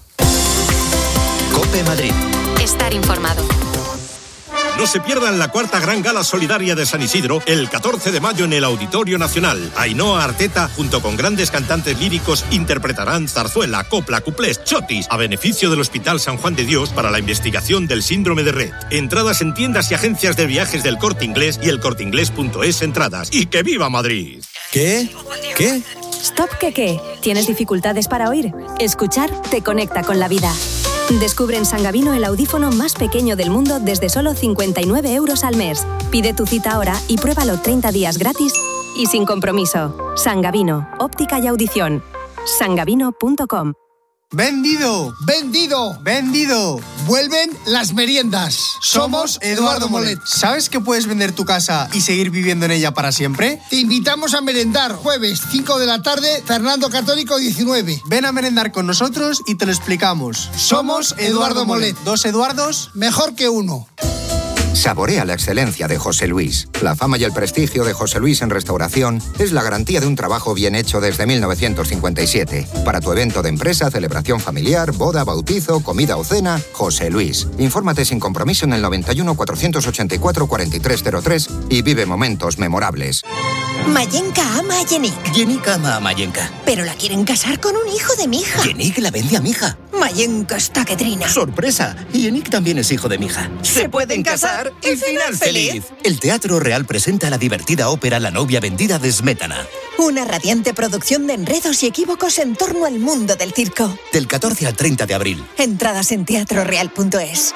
COPE Madrid. Estar informado. No se pierdan la cuarta gran gala solidaria de San Isidro el catorce de mayo en el Auditorio Nacional. Ainhoa Arteta, junto con grandes cantantes líricos, interpretarán zarzuela, copla, cuplés, chotis, a beneficio del Hospital San Juan de Dios para la investigación del síndrome de Rett. Entradas en tiendas y agencias de viajes del Corte Inglés y el corte inglés punto es entradas. ¡Y que viva Madrid! ¿Qué? ¿Qué? Stop, ¿qué qué? ¿Tienes dificultades para oír? Escuchar te conecta con la vida. Descubre en Sangavino el audífono más pequeño del mundo desde solo cincuenta y nueve euros al mes. Pide tu cita ahora y pruébalo treinta días gratis y sin compromiso. Sangavino, óptica y audición. sangavino punto com. ¡Vendido! ¡Vendido! ¡Vendido! Vuelven las meriendas. Somos Eduardo Molet. ¿Sabes que puedes vender tu casa y seguir viviendo en ella para siempre? Te invitamos a merendar. Jueves, cinco de la tarde, Fernando Católico diecinueve. Ven a merendar con nosotros y te lo explicamos. Somos Eduardo Molet. Dos Eduardos, mejor que uno. Saborea la excelencia de José Luis. La fama y el prestigio de José Luis en restauración es la garantía de un trabajo bien hecho desde mil novecientos cincuenta y siete. Para tu evento de empresa, celebración familiar, boda, bautizo, comida o cena, José Luis. Infórmate sin compromiso en el noventa y uno, cuatrocientos ochenta y cuatro, cuarenta y tres cero tres y vive momentos memorables. Mayenka ama a Yenik. Yenik ama a Mayenka. Pero la quieren casar con un hijo de Mija. Yenik la vende a Mija. Mayenka está que trina. ¡Sorpresa! Yenik también es hijo de Mija. Se pueden casar y final feliz. El Teatro Real presenta la divertida ópera La novia vendida de Smetana. Una radiante producción de enredos y equívocos en torno al mundo del circo. Del catorce al treinta de abril. Entradas en teatro real punto es.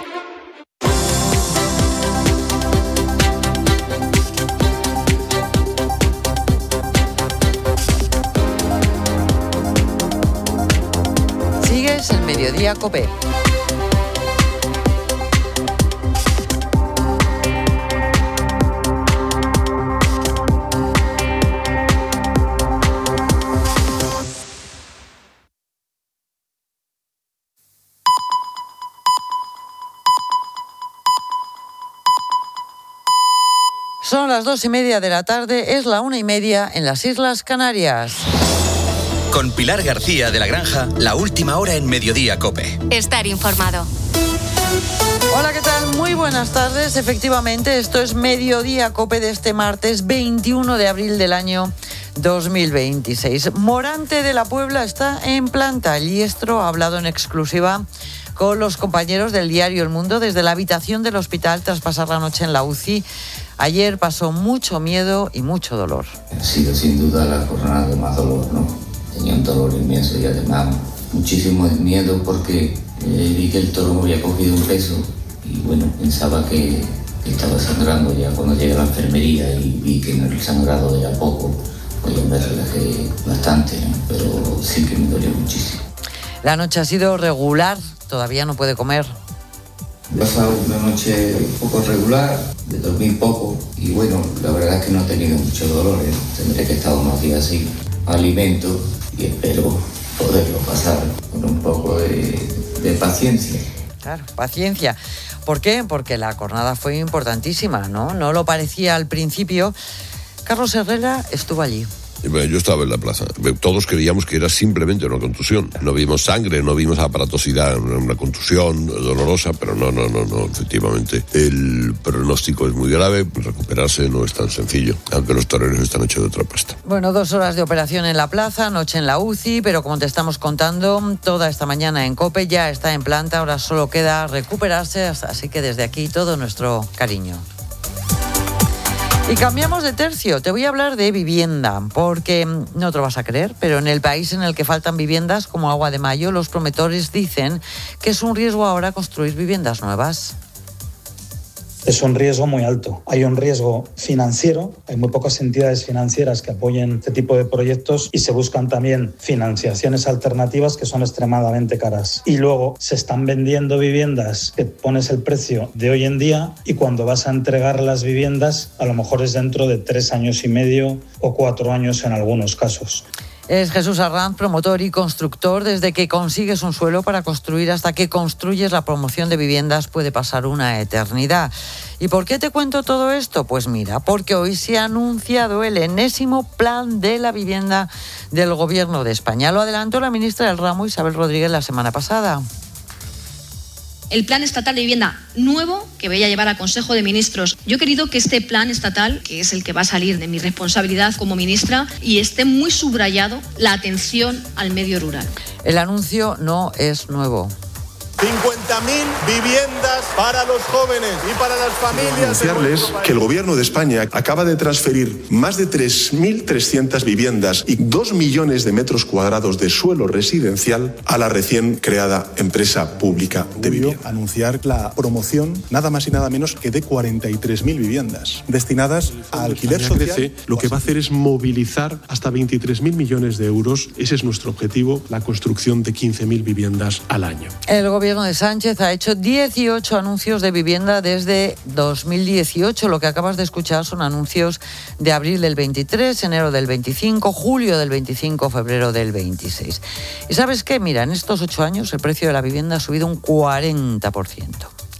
Sigues el Mediodía COPE. Son las dos y media de la tarde, es la una y media en las Islas Canarias. Con Pilar García de la Granja, la última hora en Mediodía COPE. Estar informado. Hola, ¿qué tal? Muy buenas tardes. Efectivamente, esto es Mediodía COPE de este martes veintiuno de abril del año dos mil veintiséis. Morante de la Puebla está en planta. El Liestro ha hablado en exclusiva con los compañeros del diario El Mundo desde la habitación del hospital tras pasar la noche en la U C I. Ayer pasó mucho miedo y mucho dolor. Ha sido sin duda la jornada de más dolor, ¿no? Tenía un dolor inmenso y además muchísimo miedo porque eh, vi que el toro me había cogido un peso y bueno, pensaba que, que estaba sangrando ya cuando llegué a la enfermería y vi que en el sangrado de a poco, pues yo me relajé bastante, ¿no? Pero sí que me dolió muchísimo. La noche ha sido regular, todavía no puede comer. He pasado una noche un poco regular, de dormir poco y bueno, la verdad es que no he tenido muchos dolores. Tendré que estar unos días sin alimento y espero poderlo pasar con un poco de, de paciencia. Claro, paciencia. ¿Por qué? Porque la jornada fue importantísima, ¿no? No lo parecía al principio. Carlos Herrera estuvo allí. Yo estaba en la plaza. Todos creíamos que era simplemente una contusión. No vimos sangre, no vimos aparatosidad, una contusión dolorosa, pero no, no, no, no. Efectivamente, el pronóstico es muy grave. Recuperarse no es tan sencillo, aunque los toreros están hechos de otra pasta. Bueno, dos horas de operación en la plaza, noche en la U C I, pero como te estamos contando, toda esta mañana en COPE ya está en planta. Ahora solo queda recuperarse, así que desde aquí todo nuestro cariño. Y cambiamos de tercio, te voy a hablar de vivienda, porque no te lo vas a creer, pero en el país en el que faltan viviendas como agua de mayo, los promotores dicen que es un riesgo ahora construir viviendas nuevas. Es un riesgo muy alto. Hay un riesgo financiero, hay muy pocas entidades financieras que apoyen este tipo de proyectos y se buscan también financiaciones alternativas que son extremadamente caras. Y luego se están vendiendo viviendas que pones el precio de hoy en día y cuando vas a entregar las viviendas a lo mejor es dentro de tres años y medio o cuatro años en algunos casos. Es Jesús Arranz, promotor y constructor. Desde que consigues un suelo para construir hasta que construyes la promoción de viviendas puede pasar una eternidad. ¿Y por qué te cuento todo esto? Pues mira, porque hoy se ha anunciado el enésimo plan de la vivienda del Gobierno de España. Lo adelantó la ministra del ramo, Isabel Rodríguez, la semana pasada. El plan estatal de vivienda nuevo que voy a llevar al Consejo de Ministros. Yo he querido que este plan estatal, que es el que va a salir de mi responsabilidad como ministra, y esté muy subrayado la atención al medio rural. El anuncio no es nuevo. cincuenta mil viviendas para los jóvenes y para las familias. Anunciarles que el Gobierno de España acaba de transferir más de tres mil trescientas viviendas y dos millones de metros cuadrados de suelo residencial a la recién creada empresa pública de vivienda. Anunciar la promoción nada más y nada menos que de cuarenta y tres mil viviendas destinadas a alquiler social. Crece, lo que va a hacer es movilizar hasta veintitrés mil millones de euros. Ese es nuestro objetivo, la construcción de quince mil viviendas al año. El gobierno El gobierno de Sánchez ha hecho dieciocho anuncios de vivienda desde dos mil dieciocho. Lo que acabas de escuchar son anuncios de abril del veintitrés, enero del veinticinco, julio del veinticinco, febrero del veintiséis. ¿Y sabes qué? Mira, en estos ocho años el precio de la vivienda ha subido un cuarenta por ciento.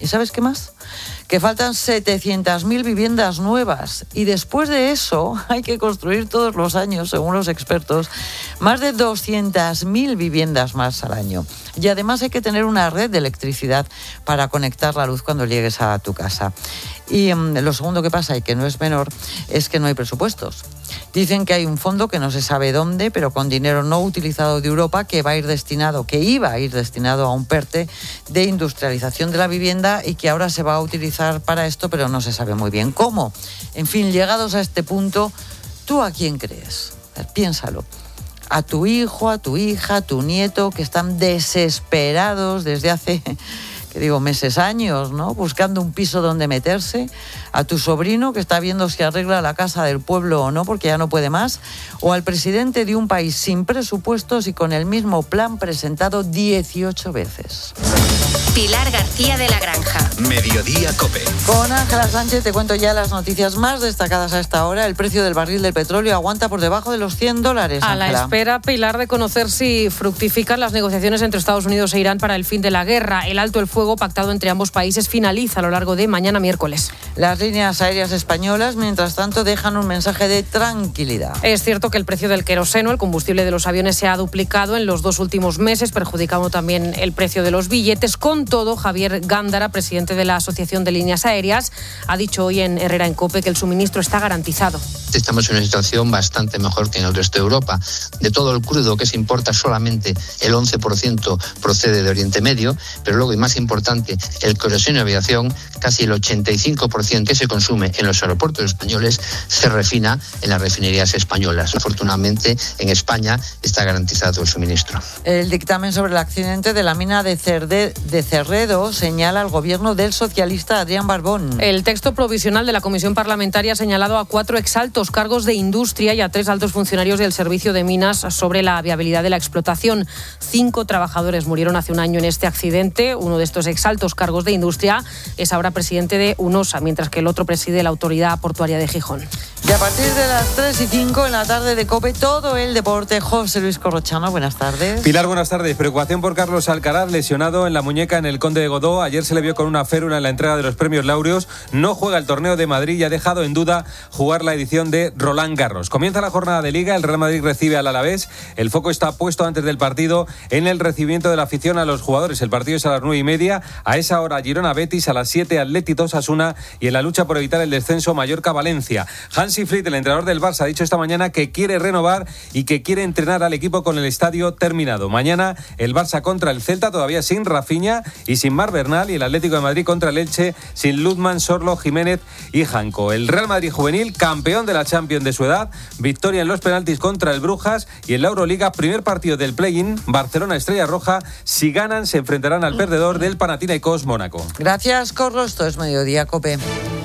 ¿Y sabes qué más? Que faltan setecientas mil viviendas nuevas y después de eso hay que construir todos los años, según los expertos, más de doscientas mil viviendas más al año. Y además hay que tener una red de electricidad para conectar la luz cuando llegues a tu casa. Y um, lo segundo que pasa, y que no es menor, es que no hay presupuestos. Dicen que hay un fondo que no se sabe dónde, pero con dinero no utilizado de Europa, que va a ir destinado, que iba a ir destinado a un PERTE de industrialización de la vivienda y que ahora se va a utilizar para esto, pero no se sabe muy bien cómo. En fin, llegados a este punto, ¿tú a quién crees? A ver, piénsalo. A tu hijo, a tu hija, a tu nieto, que están desesperados desde hace, que digo, meses, años, ¿no? Buscando un piso donde meterse. A tu sobrino, que está viendo si arregla la casa del pueblo o no, porque ya no puede más. O al presidente de un país sin presupuestos y con el mismo plan presentado dieciocho veces. Pilar García de la Granja. Mediodía COPE. Con Ángela Sánchez te cuento ya las noticias más destacadas a esta hora. El precio del barril del petróleo aguanta por debajo de los cien dólares. A la espera, Pilar, de conocer si fructifican las negociaciones entre Estados Unidos e Irán para el fin de la guerra. El alto el fuego pactado entre ambos países finaliza a lo largo de mañana miércoles. Las líneas aéreas españolas, mientras tanto, dejan un mensaje de tranquilidad. Es cierto que el precio del queroseno, el combustible de los aviones, se ha duplicado en los dos últimos meses, perjudicando también el precio de los billetes. Con todo, Javier Gándara, presidente de la Asociación de Líneas Aéreas, ha dicho hoy en Herrera en COPE que el suministro está garantizado. Estamos en una situación bastante mejor que en el resto de Europa. De todo el crudo que se importa, solamente el once por ciento procede de Oriente Medio, pero luego, y más importante, el queroseno de aviación, casi el ochenta y cinco por ciento que se consume en los aeropuertos españoles, se refina en las refinerías españolas. Afortunadamente, en España está garantizado el suministro. El dictamen sobre el accidente de la mina de, Cerde, de Cerredo señala al gobierno del socialista Adrián Barbón. El texto provisional de la Comisión Parlamentaria ha señalado a cuatro exaltos cargos de industria y a tres altos funcionarios del Servicio de Minas sobre la viabilidad de la explotación. Cinco trabajadores murieron hace un año en este accidente. Uno de estos exaltos cargos de industria es ahora presidente de UNOSA, mientras que el otro preside la Autoridad Portuaria de Gijón. Y a partir de las tres y cinco en la tarde de COPE, todo el deporte. José Luis Corrochano, buenas tardes. Pilar, buenas tardes. Preocupación por Carlos Alcaraz, lesionado en la muñeca en el Conde de Godó. Ayer se le vio con una férula en la entrega de los premios Laureos. No juega el torneo de Madrid y ha dejado en duda jugar la edición de Roland Garros. Comienza la jornada de Liga, el Real Madrid recibe al Alavés. El foco está puesto antes del partido en el recibimiento de la afición a los jugadores. El partido es a las nueve y media. A esa hora Girona Betis, a las siete Athletic Osasuna y en la lucha por evitar el descenso Mallorca Valencia. Hansi Flick, el entrenador del Barça, ha dicho esta mañana que quiere renovar y que quiere entrenar al equipo con el estadio terminado. Mañana el Barça contra el Celta, todavía sin Rafinha y sin Mar Bernal, y el Atlético de Madrid contra el Elche sin Luzman, Sorlo, Jiménez y Janco. El Real Madrid juvenil, campeón de la Champions de su edad, victoria en los penaltis contra el Brujas, y en la Euroliga, primer partido del play-in, Barcelona Estrella Roja. Si ganan, se enfrentarán al perdedor del Panathinaikos Mónaco. Gracias, Corro. Esto es Mediodía COPE.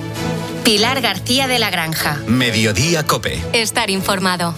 Pilar García de la Granja. Mediodía COPE. Estar informado.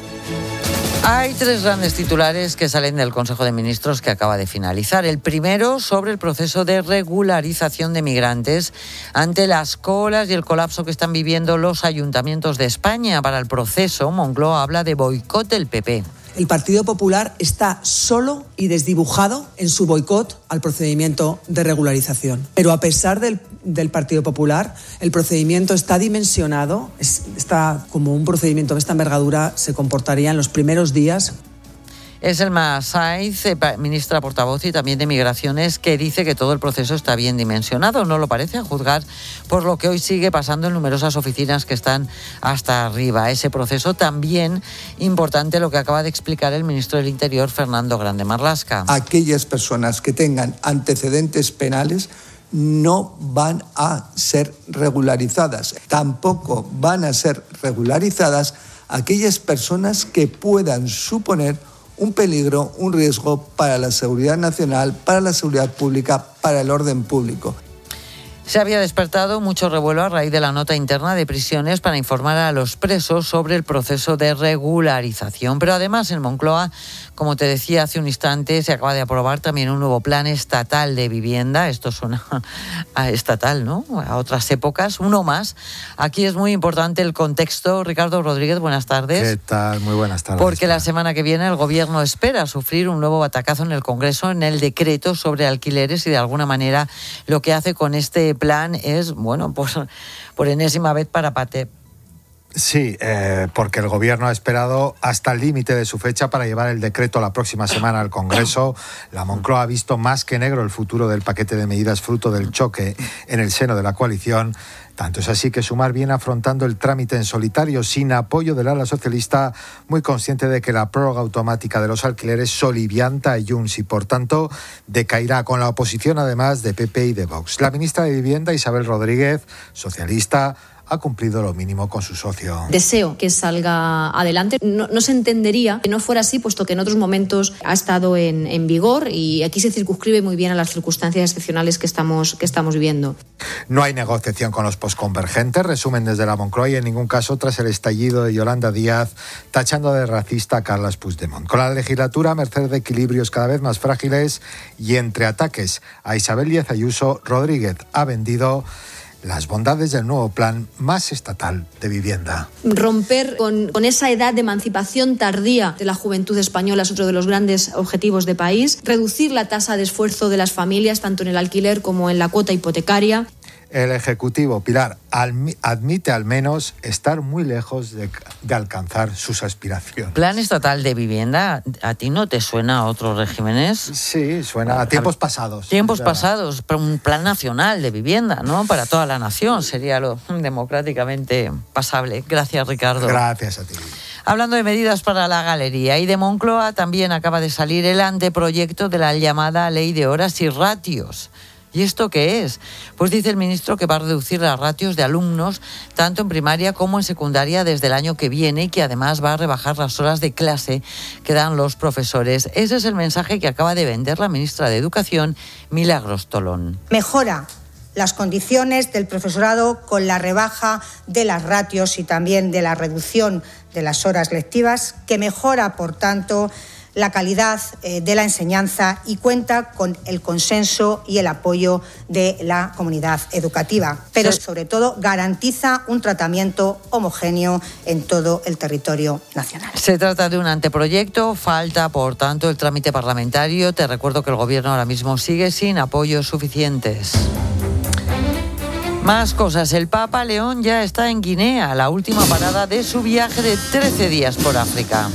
Hay tres grandes titulares que salen del Consejo de Ministros que acaba de finalizar. El primero, sobre el proceso de regularización de migrantes ante las colas y el colapso que están viviendo los ayuntamientos de España. Para el proceso, Moncloa habla de boicot del P P. El Partido Popular está solo y desdibujado en su boicot al procedimiento de regularización. Pero a pesar del, del Partido Popular, el procedimiento está dimensionado, es, está como un procedimiento de esta envergadura se comportaría en los primeros días. Es Elma Saiz, ministra portavoz y también de Migraciones, que dice que todo el proceso está bien dimensionado. No lo parece, a juzgar por lo que hoy sigue pasando en numerosas oficinas que están hasta arriba. Ese proceso también importante, lo que acaba de explicar el ministro del Interior, Fernando Grande Marlaska. Aquellas personas que tengan antecedentes penales no van a ser regularizadas. Tampoco van a ser regularizadas aquellas personas que puedan suponer un peligro, un riesgo para la seguridad nacional, para la seguridad pública, para el orden público. Se había despertado mucho revuelo a raíz de la nota interna de prisiones para informar a los presos sobre el proceso de regularización. Pero además en Moncloa, como te decía hace un instante, se acaba de aprobar también un nuevo plan estatal de vivienda. Esto suena a estatal, ¿no? A otras épocas. Uno más. Aquí es muy importante el contexto. Ricardo Rodríguez, buenas tardes. ¿Qué tal? Muy buenas tardes. Porque la semana que viene el Gobierno espera sufrir un nuevo batacazo en el Congreso en el decreto sobre alquileres y de alguna manera lo que hace con este plan es, bueno, pues por enésima vez para pate. Sí, eh, porque el Gobierno ha esperado hasta el límite de su fecha para llevar el decreto la próxima semana al Congreso. La Moncloa ha visto más que negro el futuro del paquete de medidas fruto del choque en el seno de la coalición. Tanto es así que Sumar viene afrontando el trámite en solitario, sin apoyo del ala socialista, muy consciente de que la prórroga automática de los alquileres solivianta a Junts y, por tanto, decaerá con la oposición, además de P P y de Vox. La ministra de Vivienda, Isabel Rodríguez, socialista, ha cumplido lo mínimo con su socio. Deseo que salga adelante. No, no se entendería que no fuera así, puesto que en otros momentos ha estado en, en vigor y aquí se circunscribe muy bien a las circunstancias excepcionales que estamos, que estamos viviendo. No hay negociación con los posconvergentes, resumen desde la Moncloa, y en ningún caso tras el estallido de Yolanda Díaz tachando de racista a Carles Puigdemont. Con la legislatura a merced de equilibrios cada vez más frágiles y entre ataques a Isabel Díaz Ayuso, Rodríguez ha vendido las bondades del nuevo plan más estatal de vivienda. Romper con, con esa edad de emancipación tardía de la juventud española es otro de los grandes objetivos de país. Reducir la tasa de esfuerzo de las familias, tanto en el alquiler como en la cuota hipotecaria. El Ejecutivo, Pilar, admite al menos estar muy lejos de, de alcanzar sus aspiraciones. ¿Plan estatal de vivienda? ¿A ti no te suena a otros regímenes? Sí, suena a tiempos pasados. Tiempos pasados, pero un plan nacional de vivienda, ¿no? Para toda la nación sería lo democráticamente pasable. Gracias, Ricardo. Gracias a ti. Hablando de medidas para la galería y de Moncloa, también acaba de salir el anteproyecto de la llamada Ley de Horas y Ratios. ¿Y esto qué es? Pues dice el ministro que va a reducir las ratios de alumnos tanto en primaria como en secundaria desde el año que viene y que además va a rebajar las horas de clase que dan los profesores. Ese es el mensaje que acaba de vender la ministra de Educación, Milagros Tolón. Mejora las condiciones del profesorado con la rebaja de las ratios y también de la reducción de las horas lectivas, que mejora, por tanto, la calidad eh, de la enseñanza y cuenta con el consenso y el apoyo de la comunidad educativa. Pero, sobre todo, garantiza un tratamiento homogéneo en todo el territorio nacional. Se trata de un anteproyecto, falta, por tanto, el trámite parlamentario. Te recuerdo que el Gobierno ahora mismo sigue sin apoyos suficientes. Más cosas. El Papa León ya está en Guinea, la última parada de su viaje de trece días por África.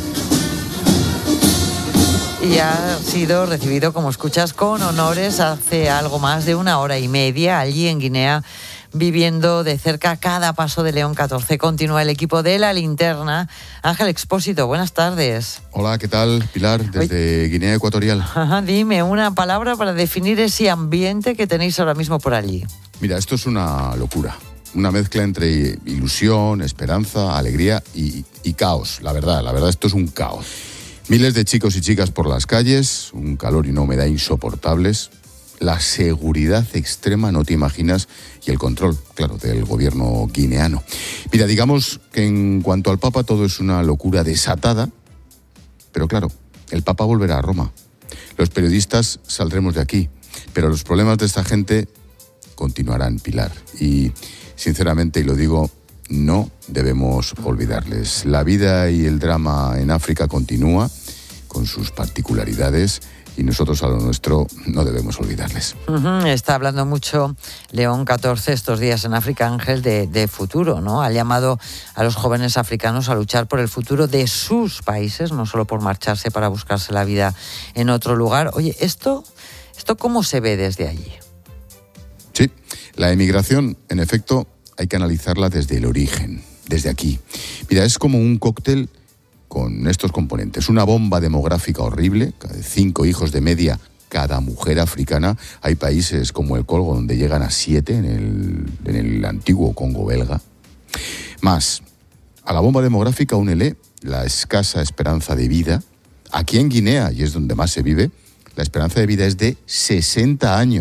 Y ha sido recibido, como escuchas, con honores hace algo más de una hora y media allí en Guinea, viviendo de cerca cada paso de León catorce. Continúa el equipo de La Linterna. Ángel Expósito, buenas tardes. Hola, ¿qué tal, Pilar? Desde Oye. Guinea Ecuatorial. Ajá, dime una palabra para definir ese ambiente que tenéis ahora mismo por allí. Mira, esto es una locura. Una mezcla entre ilusión, esperanza, alegría y, y caos. La verdad, la verdad, esto es un caos. Miles de chicos y chicas por las calles, un calor y una humedad insoportables, la seguridad extrema, no te imaginas, y el control, claro, del gobierno guineano. Mira, digamos que en cuanto al Papa todo es una locura desatada, pero claro, el Papa volverá a Roma. Los periodistas saldremos de aquí, pero los problemas de esta gente continuarán, Pilar. Y, sinceramente, y lo digo, no debemos olvidarles. La vida y el drama en África continúa con sus particularidades y nosotros a lo nuestro no debemos olvidarles. Uh-huh. Está hablando mucho León catorce estos días en África, Ángel, de, de futuro, ¿no? Ha llamado a los jóvenes africanos a luchar por el futuro de sus países, no solo por marcharse para buscarse la vida en otro lugar. Oye, ¿esto, esto cómo se ve desde allí? Sí, la emigración, en efecto, hay que analizarla desde el origen, desde aquí. Mira, es como un cóctel con estos componentes. Una bomba demográfica horrible, cinco hijos de media cada mujer africana. Hay países como el Congo donde llegan a siete en el, en el antiguo Congo belga. Más, a la bomba demográfica únele la escasa esperanza de vida. Aquí en Guinea, y es donde más se vive, la esperanza de vida es de sesenta años.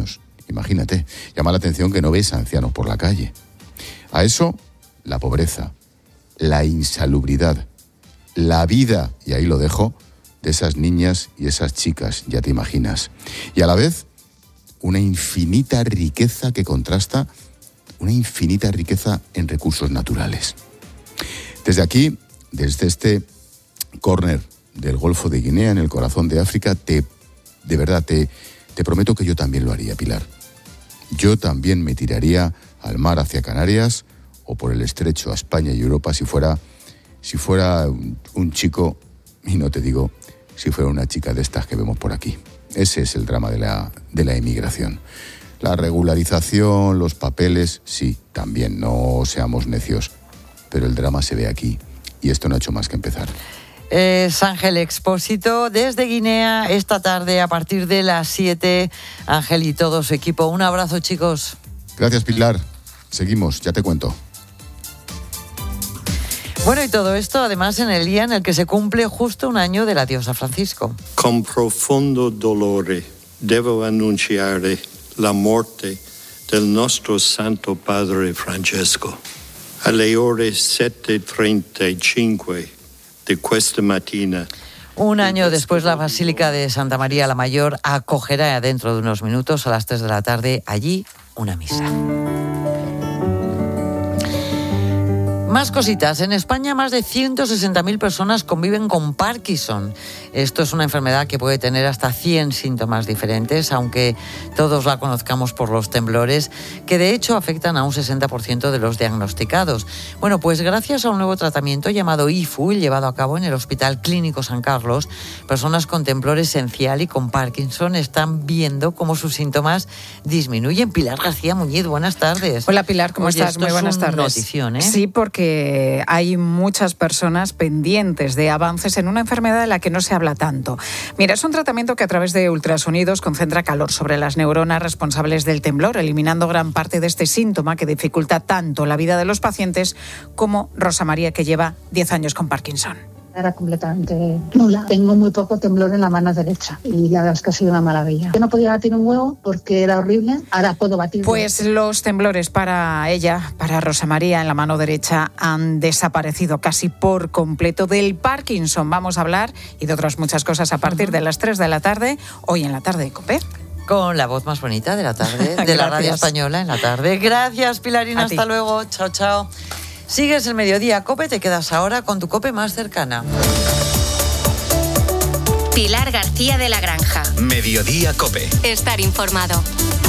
Imagínate, llama la atención que no ves ancianos por la calle. A eso, la pobreza, la insalubridad, la vida, y ahí lo dejo, de esas niñas y esas chicas, ya te imaginas. Y a la vez, una infinita riqueza que contrasta, una infinita riqueza en recursos naturales. Desde aquí, desde este córner del Golfo de Guinea, en el corazón de África, te, de verdad, te, te prometo que yo también lo haría, Pilar. Yo también me tiraría al mar hacia Canarias o por el estrecho a España y Europa si fuera, si fuera un, un chico, y no te digo si fuera una chica de estas que vemos por aquí. Ese es el drama de la, de la emigración. La regularización, los papeles, sí, también, no seamos necios. Pero el drama se ve aquí y esto no ha hecho más que empezar. Es Ángel Expósito desde Guinea esta tarde a partir de las siete. Ángel y todo su equipo. Un abrazo, chicos. Gracias, Pilar. Seguimos, ya te cuento. Bueno, y todo esto además en el día en el que se cumple justo un año del adiós a Francisco. Con profondo dolore debo annunciare la morte del nostro Santo Padre Francesco. Alle ore sette e trentacinque de questa mattina. Un año después, la Basílica de Santa María la Mayor acogerá dentro de unos minutos, a las tres de la tarde, allí una misa. Más cositas. En España, más de ciento sesenta mil personas conviven con Parkinson. Esto es una enfermedad que puede tener hasta cien síntomas diferentes, aunque todos la conozcamos por los temblores, que de hecho afectan a un sesenta por ciento de los diagnosticados. Bueno, pues gracias a un nuevo tratamiento llamado I F U, llevado a cabo en el Hospital Clínico San Carlos, personas con temblor esencial y con Parkinson están viendo cómo sus síntomas disminuyen. Pilar García Muñiz, buenas tardes. Hola, Pilar, ¿cómo Oye, estás? Muy buenas es un tardes. Notición, ¿eh? Sí, porque que hay muchas personas pendientes de avances en una enfermedad de la que no se habla tanto. Mira, es un tratamiento que a través de ultrasonidos concentra calor sobre las neuronas responsables del temblor, eliminando gran parte de este síntoma que dificulta tanto la vida de los pacientes como Rosa María, que lleva diez años con Parkinson. Era completamente nula. Tengo muy poco temblor en la mano derecha y la verdad es que ha sido una maravilla. Yo no podía batir un huevo porque era horrible, ahora puedo batir. Pues los temblores para ella, para Rosa María en la mano derecha, han desaparecido casi por completo. Del Parkinson vamos a hablar y de otras muchas cosas a partir uh-huh. de las tres de la tarde, hoy en la tarde de COPE. Con la voz más bonita de la tarde, de la radio española en la tarde. Gracias, Pilarina, hasta luego. Chao, chao. Sigues el mediodía COPE, te quedas ahora con tu COPE más cercana. Pilar García de la Granja. Mediodía COPE. Estar informado.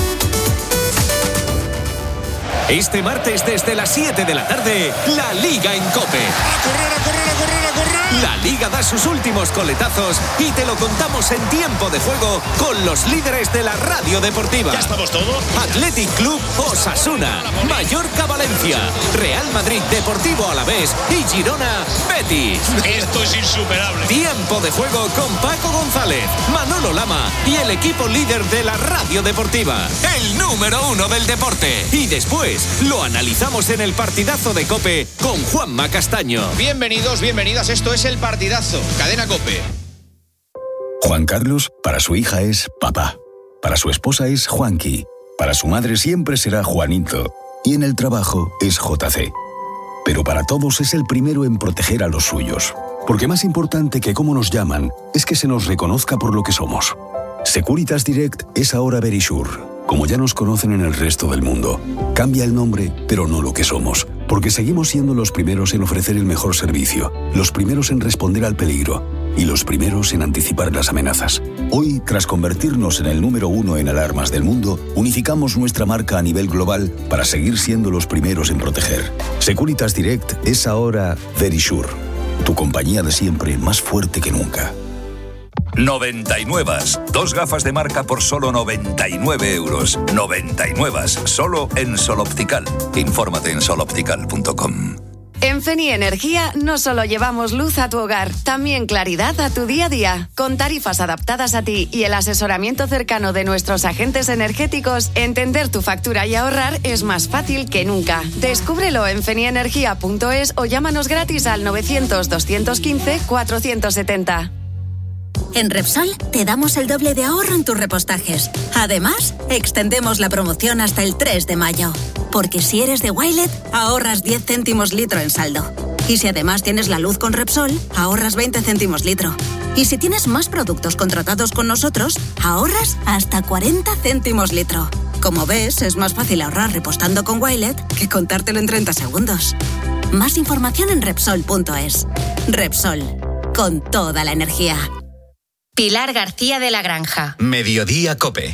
Este martes desde las siete de la tarde, la Liga en COPE. ¡A correr, a correr, a correr, a correr! La Liga da sus últimos coletazos y te lo contamos en tiempo de juego con los líderes de la radio deportiva. ¿Ya estamos todos? Athletic Club Osasuna, Mallorca Valencia, Real Madrid Deportivo Alavés y Girona Betis. Esto es insuperable. Tiempo de juego con Paco González, Manolo Lama y el equipo líder de la radio deportiva, el número uno del deporte. Y después lo analizamos en el partidazo de COPE con Juanma Castaño. Bienvenidos, bienvenidas, esto es El Partidazo, Cadena COPE. Juan Carlos, para su hija es papá. Para su esposa es Juanqui. Para su madre siempre será Juanito. Y en el trabajo es J C. Pero para todos es el primero en proteger a los suyos. Porque más importante que cómo nos llaman es que se nos reconozca por lo que somos. Securitas Direct es ahora Verisure, como ya nos conocen en el resto del mundo. Cambia el nombre, pero no lo que somos, porque seguimos siendo los primeros en ofrecer el mejor servicio, los primeros en responder al peligro y los primeros en anticipar las amenazas. Hoy, tras convertirnos en el número uno en alarmas del mundo, unificamos nuestra marca a nivel global para seguir siendo los primeros en proteger. Securitas Direct es ahora Verisure, tu compañía de siempre más fuerte que nunca. noventa y nueve. Dos gafas de marca por solo noventa y nueve euros. noventa y nueve. Solo en Sol Optical. Infórmate en sol optical punto com. En Feni Energía no solo llevamos luz a tu hogar, también claridad a tu día a día. Con tarifas adaptadas a ti y el asesoramiento cercano de nuestros agentes energéticos, entender tu factura y ahorrar es más fácil que nunca. Descúbrelo en feni energía punto es o llámanos gratis al novecientos, doscientos quince, cuatrocientos setenta. En Repsol te damos el doble de ahorro en tus repostajes. Además, extendemos la promoción hasta el tres de mayo. Porque si eres de Wilet, ahorras diez céntimos litro en saldo. Y si además tienes la luz con Repsol, ahorras veinte céntimos litro. Y si tienes más productos contratados con nosotros, ahorras hasta cuarenta céntimos litro. Como ves, es más fácil ahorrar repostando con Wilet que contártelo en treinta segundos. Más información en Repsol punto es. Repsol, con toda la energía. Pilar García de la Granja. Mediodía Cope.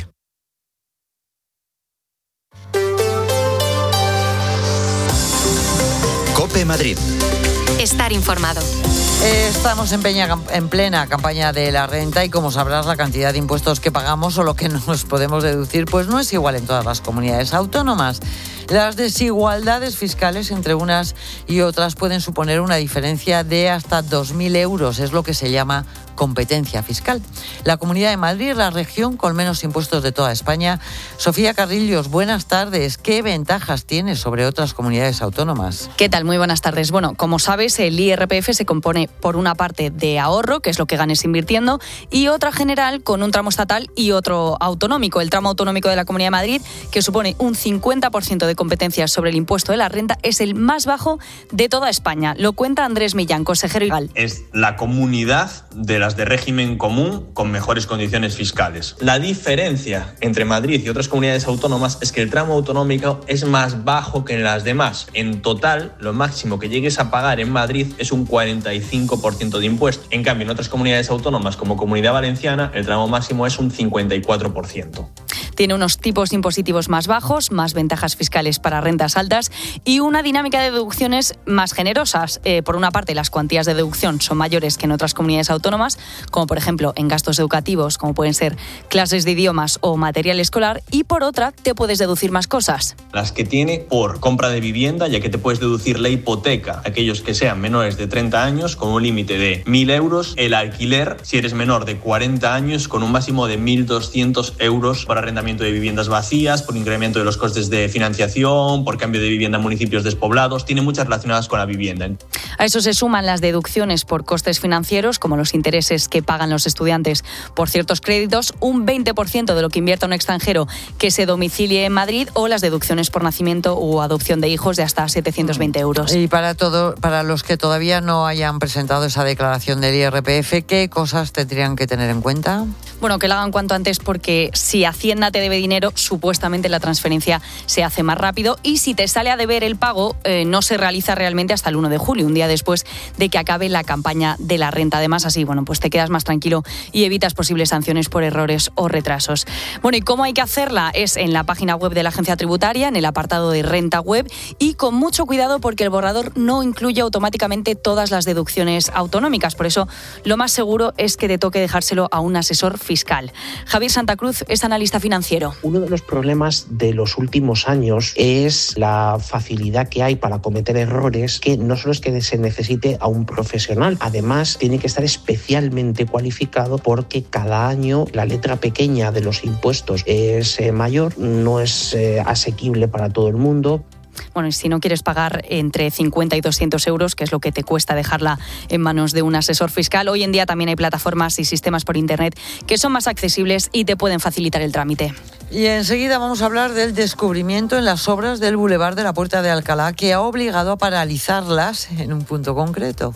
Cope Madrid. Estar informado. Estamos en, peña, en plena campaña de la renta y, como sabrás, la cantidad de impuestos que pagamos o lo que nos podemos deducir pues no es igual en todas las comunidades autónomas. Las desigualdades fiscales entre unas y otras pueden suponer una diferencia de hasta dos mil euros, es lo que se llama competencia fiscal. La Comunidad de Madrid es la región con menos impuestos de toda España. Sofía Carrillos, buenas tardes. ¿Qué ventajas tiene sobre otras comunidades autónomas? ¿Qué tal? Muy buenas tardes. Bueno, como sabes, el I R P F se compone por una parte de ahorro, que es lo que ganes invirtiendo, y otra general con un tramo estatal y otro autonómico. El tramo autonómico de la Comunidad de Madrid, que supone un cincuenta por ciento de competencias sobre el impuesto de la renta, es el más bajo de toda España. Lo cuenta Andrés Millán, consejero legal. Es la comunidad de la de régimen común con mejores condiciones fiscales. La diferencia entre Madrid y otras comunidades autónomas es que el tramo autonómico es más bajo que en las demás. En total, lo máximo que llegues a pagar en Madrid es un cuarenta y cinco por ciento de impuesto. En cambio, en otras comunidades autónomas como Comunidad Valenciana, el tramo máximo es un cincuenta y cuatro por ciento. Tiene unos tipos impositivos más bajos, más ventajas fiscales para rentas altas y una dinámica de deducciones más generosas. Eh, por una parte, las cuantías de deducción son mayores que en otras comunidades autónomas, como por ejemplo en gastos educativos, como pueden ser clases de idiomas o material escolar, y por otra, te puedes deducir más cosas. Las que tiene por compra de vivienda, ya que te puedes deducir la hipoteca, aquellos que sean menores de treinta años, con un límite de mil euros, el alquiler, si eres menor de cuarenta años, con un máximo de mil doscientos euros para arrendamiento de viviendas vacías, por incremento de los costes de financiación, por cambio de vivienda en municipios despoblados. Tiene muchas relacionadas con la vivienda. A eso se suman las deducciones por costes financieros, como los intereses que pagan los estudiantes por ciertos créditos, un veinte por ciento de lo que invierta un extranjero que se domicilie en Madrid, o las deducciones por nacimiento o adopción de hijos de hasta setecientos veinte euros. Y para todo, para los que todavía no hayan presentado esa declaración del I R P F, ¿qué cosas tendrían que tener en cuenta? Bueno, que la hagan cuanto antes, porque si Hacienda te debe dinero, supuestamente la transferencia se hace más rápido, y si te sale a deber el pago, eh, no se realiza realmente hasta el uno de julio, un día después de que acabe la campaña de la renta. Además, así, bueno, pues te quedas más tranquilo y evitas posibles sanciones por errores o retrasos. Bueno, ¿y cómo hay que hacerla? Es en la página web de la Agencia Tributaria, en el apartado de renta web, y con mucho cuidado porque el borrador no incluye automáticamente todas las deducciones autonómicas. Por eso, lo más seguro es que te toque dejárselo a un asesor fiscal. Javier Santa Cruz es analista financiero. Uno de los problemas de los últimos años es la facilidad que hay para cometer errores, que no solo es que se necesite a un profesional, además tiene que estar especialmente cualificado, porque cada año la letra pequeña de los impuestos es eh, mayor, no es eh, asequible para todo el mundo. Bueno, y si no quieres pagar entre cincuenta y doscientos euros, que es lo que te cuesta dejarla en manos de un asesor fiscal, hoy en día también hay plataformas y sistemas por internet que son más accesibles y te pueden facilitar el trámite. Y enseguida vamos a hablar del descubrimiento en las obras del Boulevard de la Puerta de Alcalá, que ha obligado a paralizarlas en un punto concreto.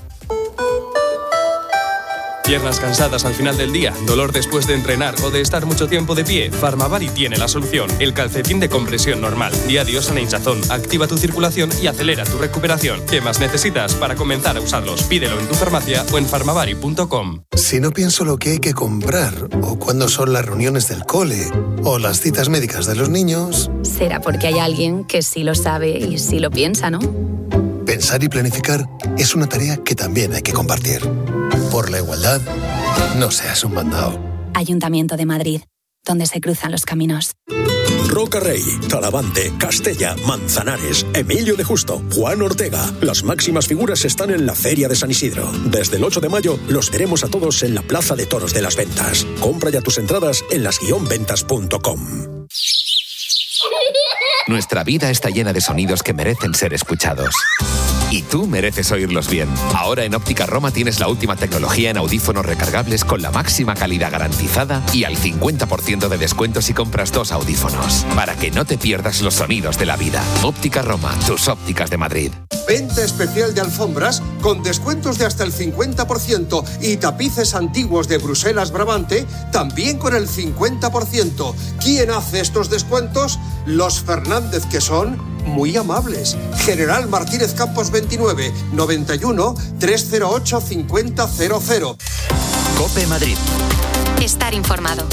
Piernas cansadas al final del día, dolor después de entrenar o de estar mucho tiempo de pie, Farmavari tiene la solución. El calcetín de compresión normal. Diario sana hinchazón, activa tu circulación y acelera tu recuperación. ¿Qué más necesitas para comenzar a usarlos? Pídelo en tu farmacia o en farmavari punto com. Si no pienso lo que hay que comprar, o cuándo son las reuniones del cole, o las citas médicas de los niños... Será porque hay alguien que sí lo sabe y sí lo piensa, ¿no? Pensar y planificar es una tarea que también hay que compartir. Por la igualdad, no seas un mandado. Ayuntamiento de Madrid, donde se cruzan los caminos. Roca Rey, Talavante, Castella, Manzanares, Emilio de Justo, Juan Ortega. Las máximas figuras están en la Feria de San Isidro. Desde el ocho de mayo los veremos a todos en la Plaza de Toros de las Ventas. Compra ya tus entradas en las guion ventas punto com. Nuestra vida está llena de sonidos que merecen ser escuchados. Y tú mereces oírlos bien. Ahora en Óptica Roma tienes la última tecnología en audífonos recargables con la máxima calidad garantizada y al cincuenta por ciento de descuento si compras dos audífonos. Para que no te pierdas los sonidos de la vida. Óptica Roma, tus ópticas de Madrid. Venta especial de alfombras con descuentos de hasta el cincuenta por ciento y tapices antiguos de Bruselas Brabante también con el cincuenta por ciento. ¿Quién hace estos descuentos? Los Fernández, que son muy amables. General Martínez Campos veintinueve, noventa y uno, trescientos ocho, cincuenta cero cero. COPE Madrid. Estar informado.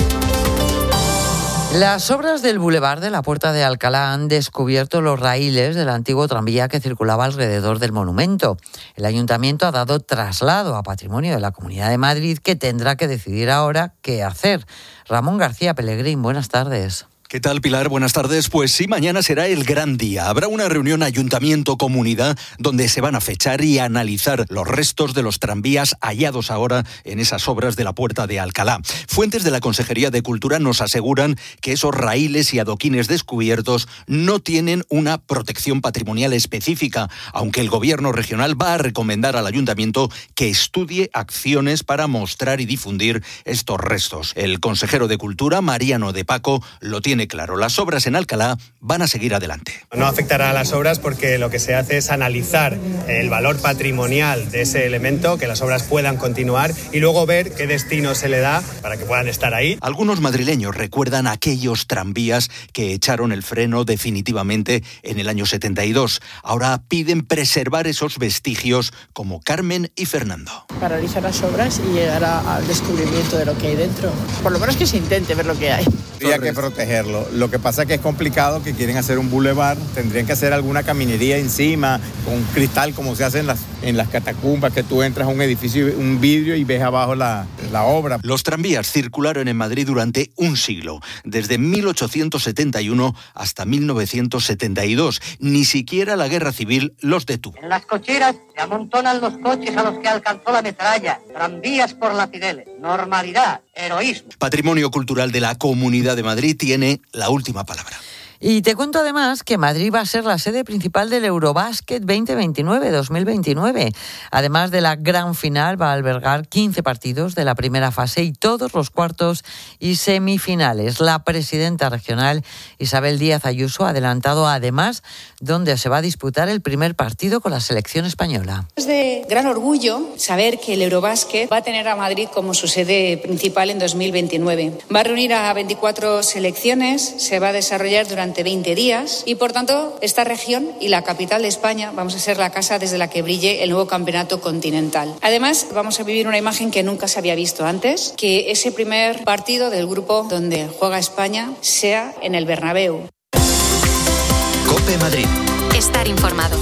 Las obras del Boulevard de la Puerta de Alcalá han descubierto los raíles del antiguo tranvía que circulaba alrededor del monumento. El Ayuntamiento ha dado traslado a Patrimonio de la Comunidad de Madrid, que tendrá que decidir ahora qué hacer. Ramón García Pellegrín, buenas tardes. ¿Qué tal, Pilar? Buenas tardes. Pues sí, mañana será el gran día. Habrá una reunión Ayuntamiento-Comunidad donde se van a fechar y a analizar los restos de los tranvías hallados ahora en esas obras de la Puerta de Alcalá. Fuentes de la Consejería de Cultura nos aseguran que esos raíles y adoquines descubiertos no tienen una protección patrimonial específica, aunque el Gobierno regional va a recomendar al Ayuntamiento que estudie acciones para mostrar y difundir estos restos. El consejero de Cultura, Mariano de Paco, lo tiene claro, las obras en Alcalá van a seguir adelante. No afectará a las obras porque lo que se hace es analizar el valor patrimonial de ese elemento, que las obras puedan continuar y luego ver qué destino se le da para que puedan estar ahí. Algunos madrileños recuerdan aquellos tranvías que echaron el freno definitivamente en el año setenta y dos. Ahora piden preservar esos vestigios como Carmen y Fernando. Paralizar las obras y llegar a, al descubrimiento de lo que hay dentro. Por lo menos que se intente ver lo que hay. Habría que protegerlo. Lo que pasa es que es complicado, que quieren hacer un boulevard, tendrían que hacer alguna caminería encima, con cristal, como se hace en las, en las catacumbas, que tú entras a un edificio, un vidrio y ves abajo la, la obra. Los tranvías circularon en Madrid durante un siglo, desde mil ochocientos setenta y uno hasta mil novecientos setenta y dos. Ni siquiera la Guerra Civil los detuvo. En las cocheras se amontonan los coches a los que alcanzó la metralla, tranvías por la Cibeles, normalidad, heroísmo. Patrimonio Cultural de la Comunidad de Madrid tiene la última palabra. Y te cuento además que Madrid va a ser la sede principal del Eurobasket veinte veintinueve dos mil veintinueve. Además de la gran final, va a albergar quince partidos de la primera fase y todos los cuartos y semifinales. La presidenta regional Isabel Díaz Ayuso ha adelantado además dónde se va a disputar el primer partido con la selección española. Es de gran orgullo saber que el Eurobasket va a tener a Madrid como su sede principal en dos mil veintinueve. Va a reunir a veinticuatro selecciones, se va a desarrollar durante veinte días y, por tanto, esta región y la capital de España vamos a ser la casa desde la que brille el nuevo campeonato continental. Además, vamos a vivir una imagen que nunca se había visto antes, que ese primer partido del grupo donde juega España sea en el Bernabéu. COPE Madrid. Estar informado.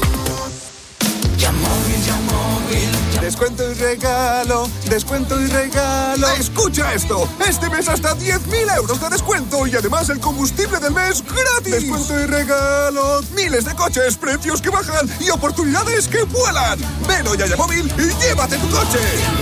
Descuento y regalo, descuento y regalo. ¡Escucha esto! Este mes hasta diez mil euros de descuento y además el combustible del mes gratis. Descuento y regalo, miles de coches, precios que bajan y oportunidades que vuelan. Ven hoy a Yamóvil y llévate tu coche.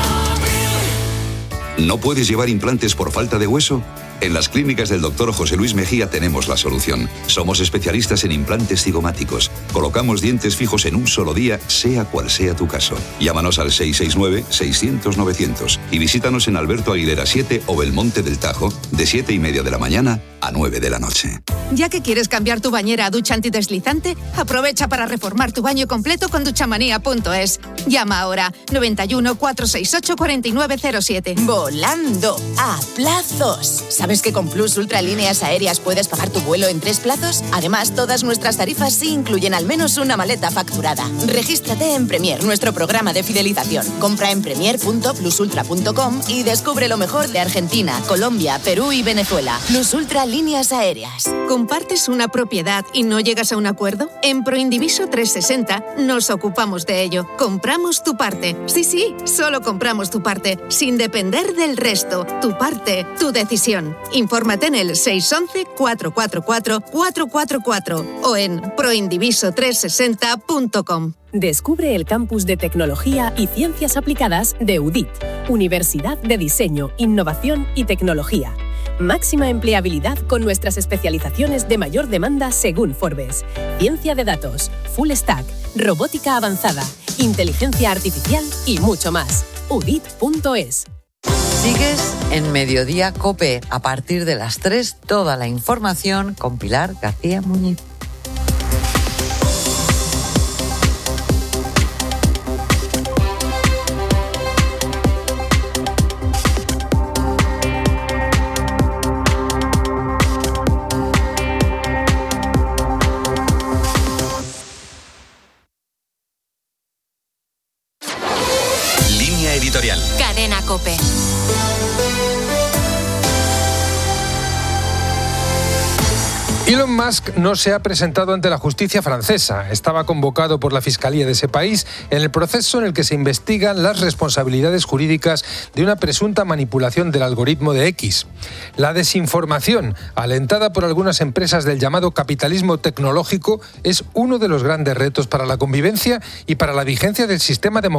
¿No puedes llevar implantes por falta de hueso? En las clínicas del doctor José Luis Mejía tenemos la solución. Somos especialistas en implantes cigomáticos. Colocamos dientes fijos en un solo día, sea cual sea tu caso. Llámanos al seis seis nueve, seiscientos, novecientos y visítanos en Alberto Aguilera siete o Belmonte del Tajo, de siete y media de la mañana a nueve de la noche. Ya que quieres cambiar tu bañera a ducha antideslizante, aprovecha para reformar tu baño completo con duchamanía punto es. Llama ahora noventa y uno, cuatrocientos sesenta y ocho, cuarenta y nueve cero siete. Volando a plazos. ¿Sabes que con Plus Ultra Líneas Aéreas puedes pagar tu vuelo en tres plazos? Además, todas nuestras tarifas sí incluyen al menos una maleta facturada. Regístrate en Premier, nuestro programa de fidelización. Compra en premier punto plus ultra punto com y descubre lo mejor de Argentina, Colombia, Perú y Venezuela. Plus Ultra Líneas Aéreas. ¿Compartes una propiedad y no llegas a un acuerdo? En Proindiviso trescientos sesenta nos ocupamos de ello. Compramos tu parte. Sí, sí, solo compramos tu parte, sin depender del resto. Tu parte, tu decisión. Infórmate en el seis once, cuatrocientos cuarenta y cuatro, cuatrocientos cuarenta y cuatro o en proindiviso trescientos sesenta punto com. Descubre el campus de tecnología y ciencias aplicadas de U D I T, Universidad de Diseño, Innovación y Tecnología. Máxima empleabilidad con nuestras especializaciones de mayor demanda según Forbes. Ciencia de datos, full stack, robótica avanzada, inteligencia artificial y mucho más. udit punto es. Sigues en Mediodía COPE. A partir de las tres, toda la información con Pilar García Muñiz. Editorial. Cadena COPE. Elon Musk no se ha presentado ante la justicia francesa. Estaba convocado por la Fiscalía de ese país en el proceso en el que se investigan las responsabilidades jurídicas de una presunta manipulación del algoritmo de X. La desinformación, alentada por algunas empresas del llamado capitalismo tecnológico, es uno de los grandes retos para la convivencia y para la vigencia del sistema democrático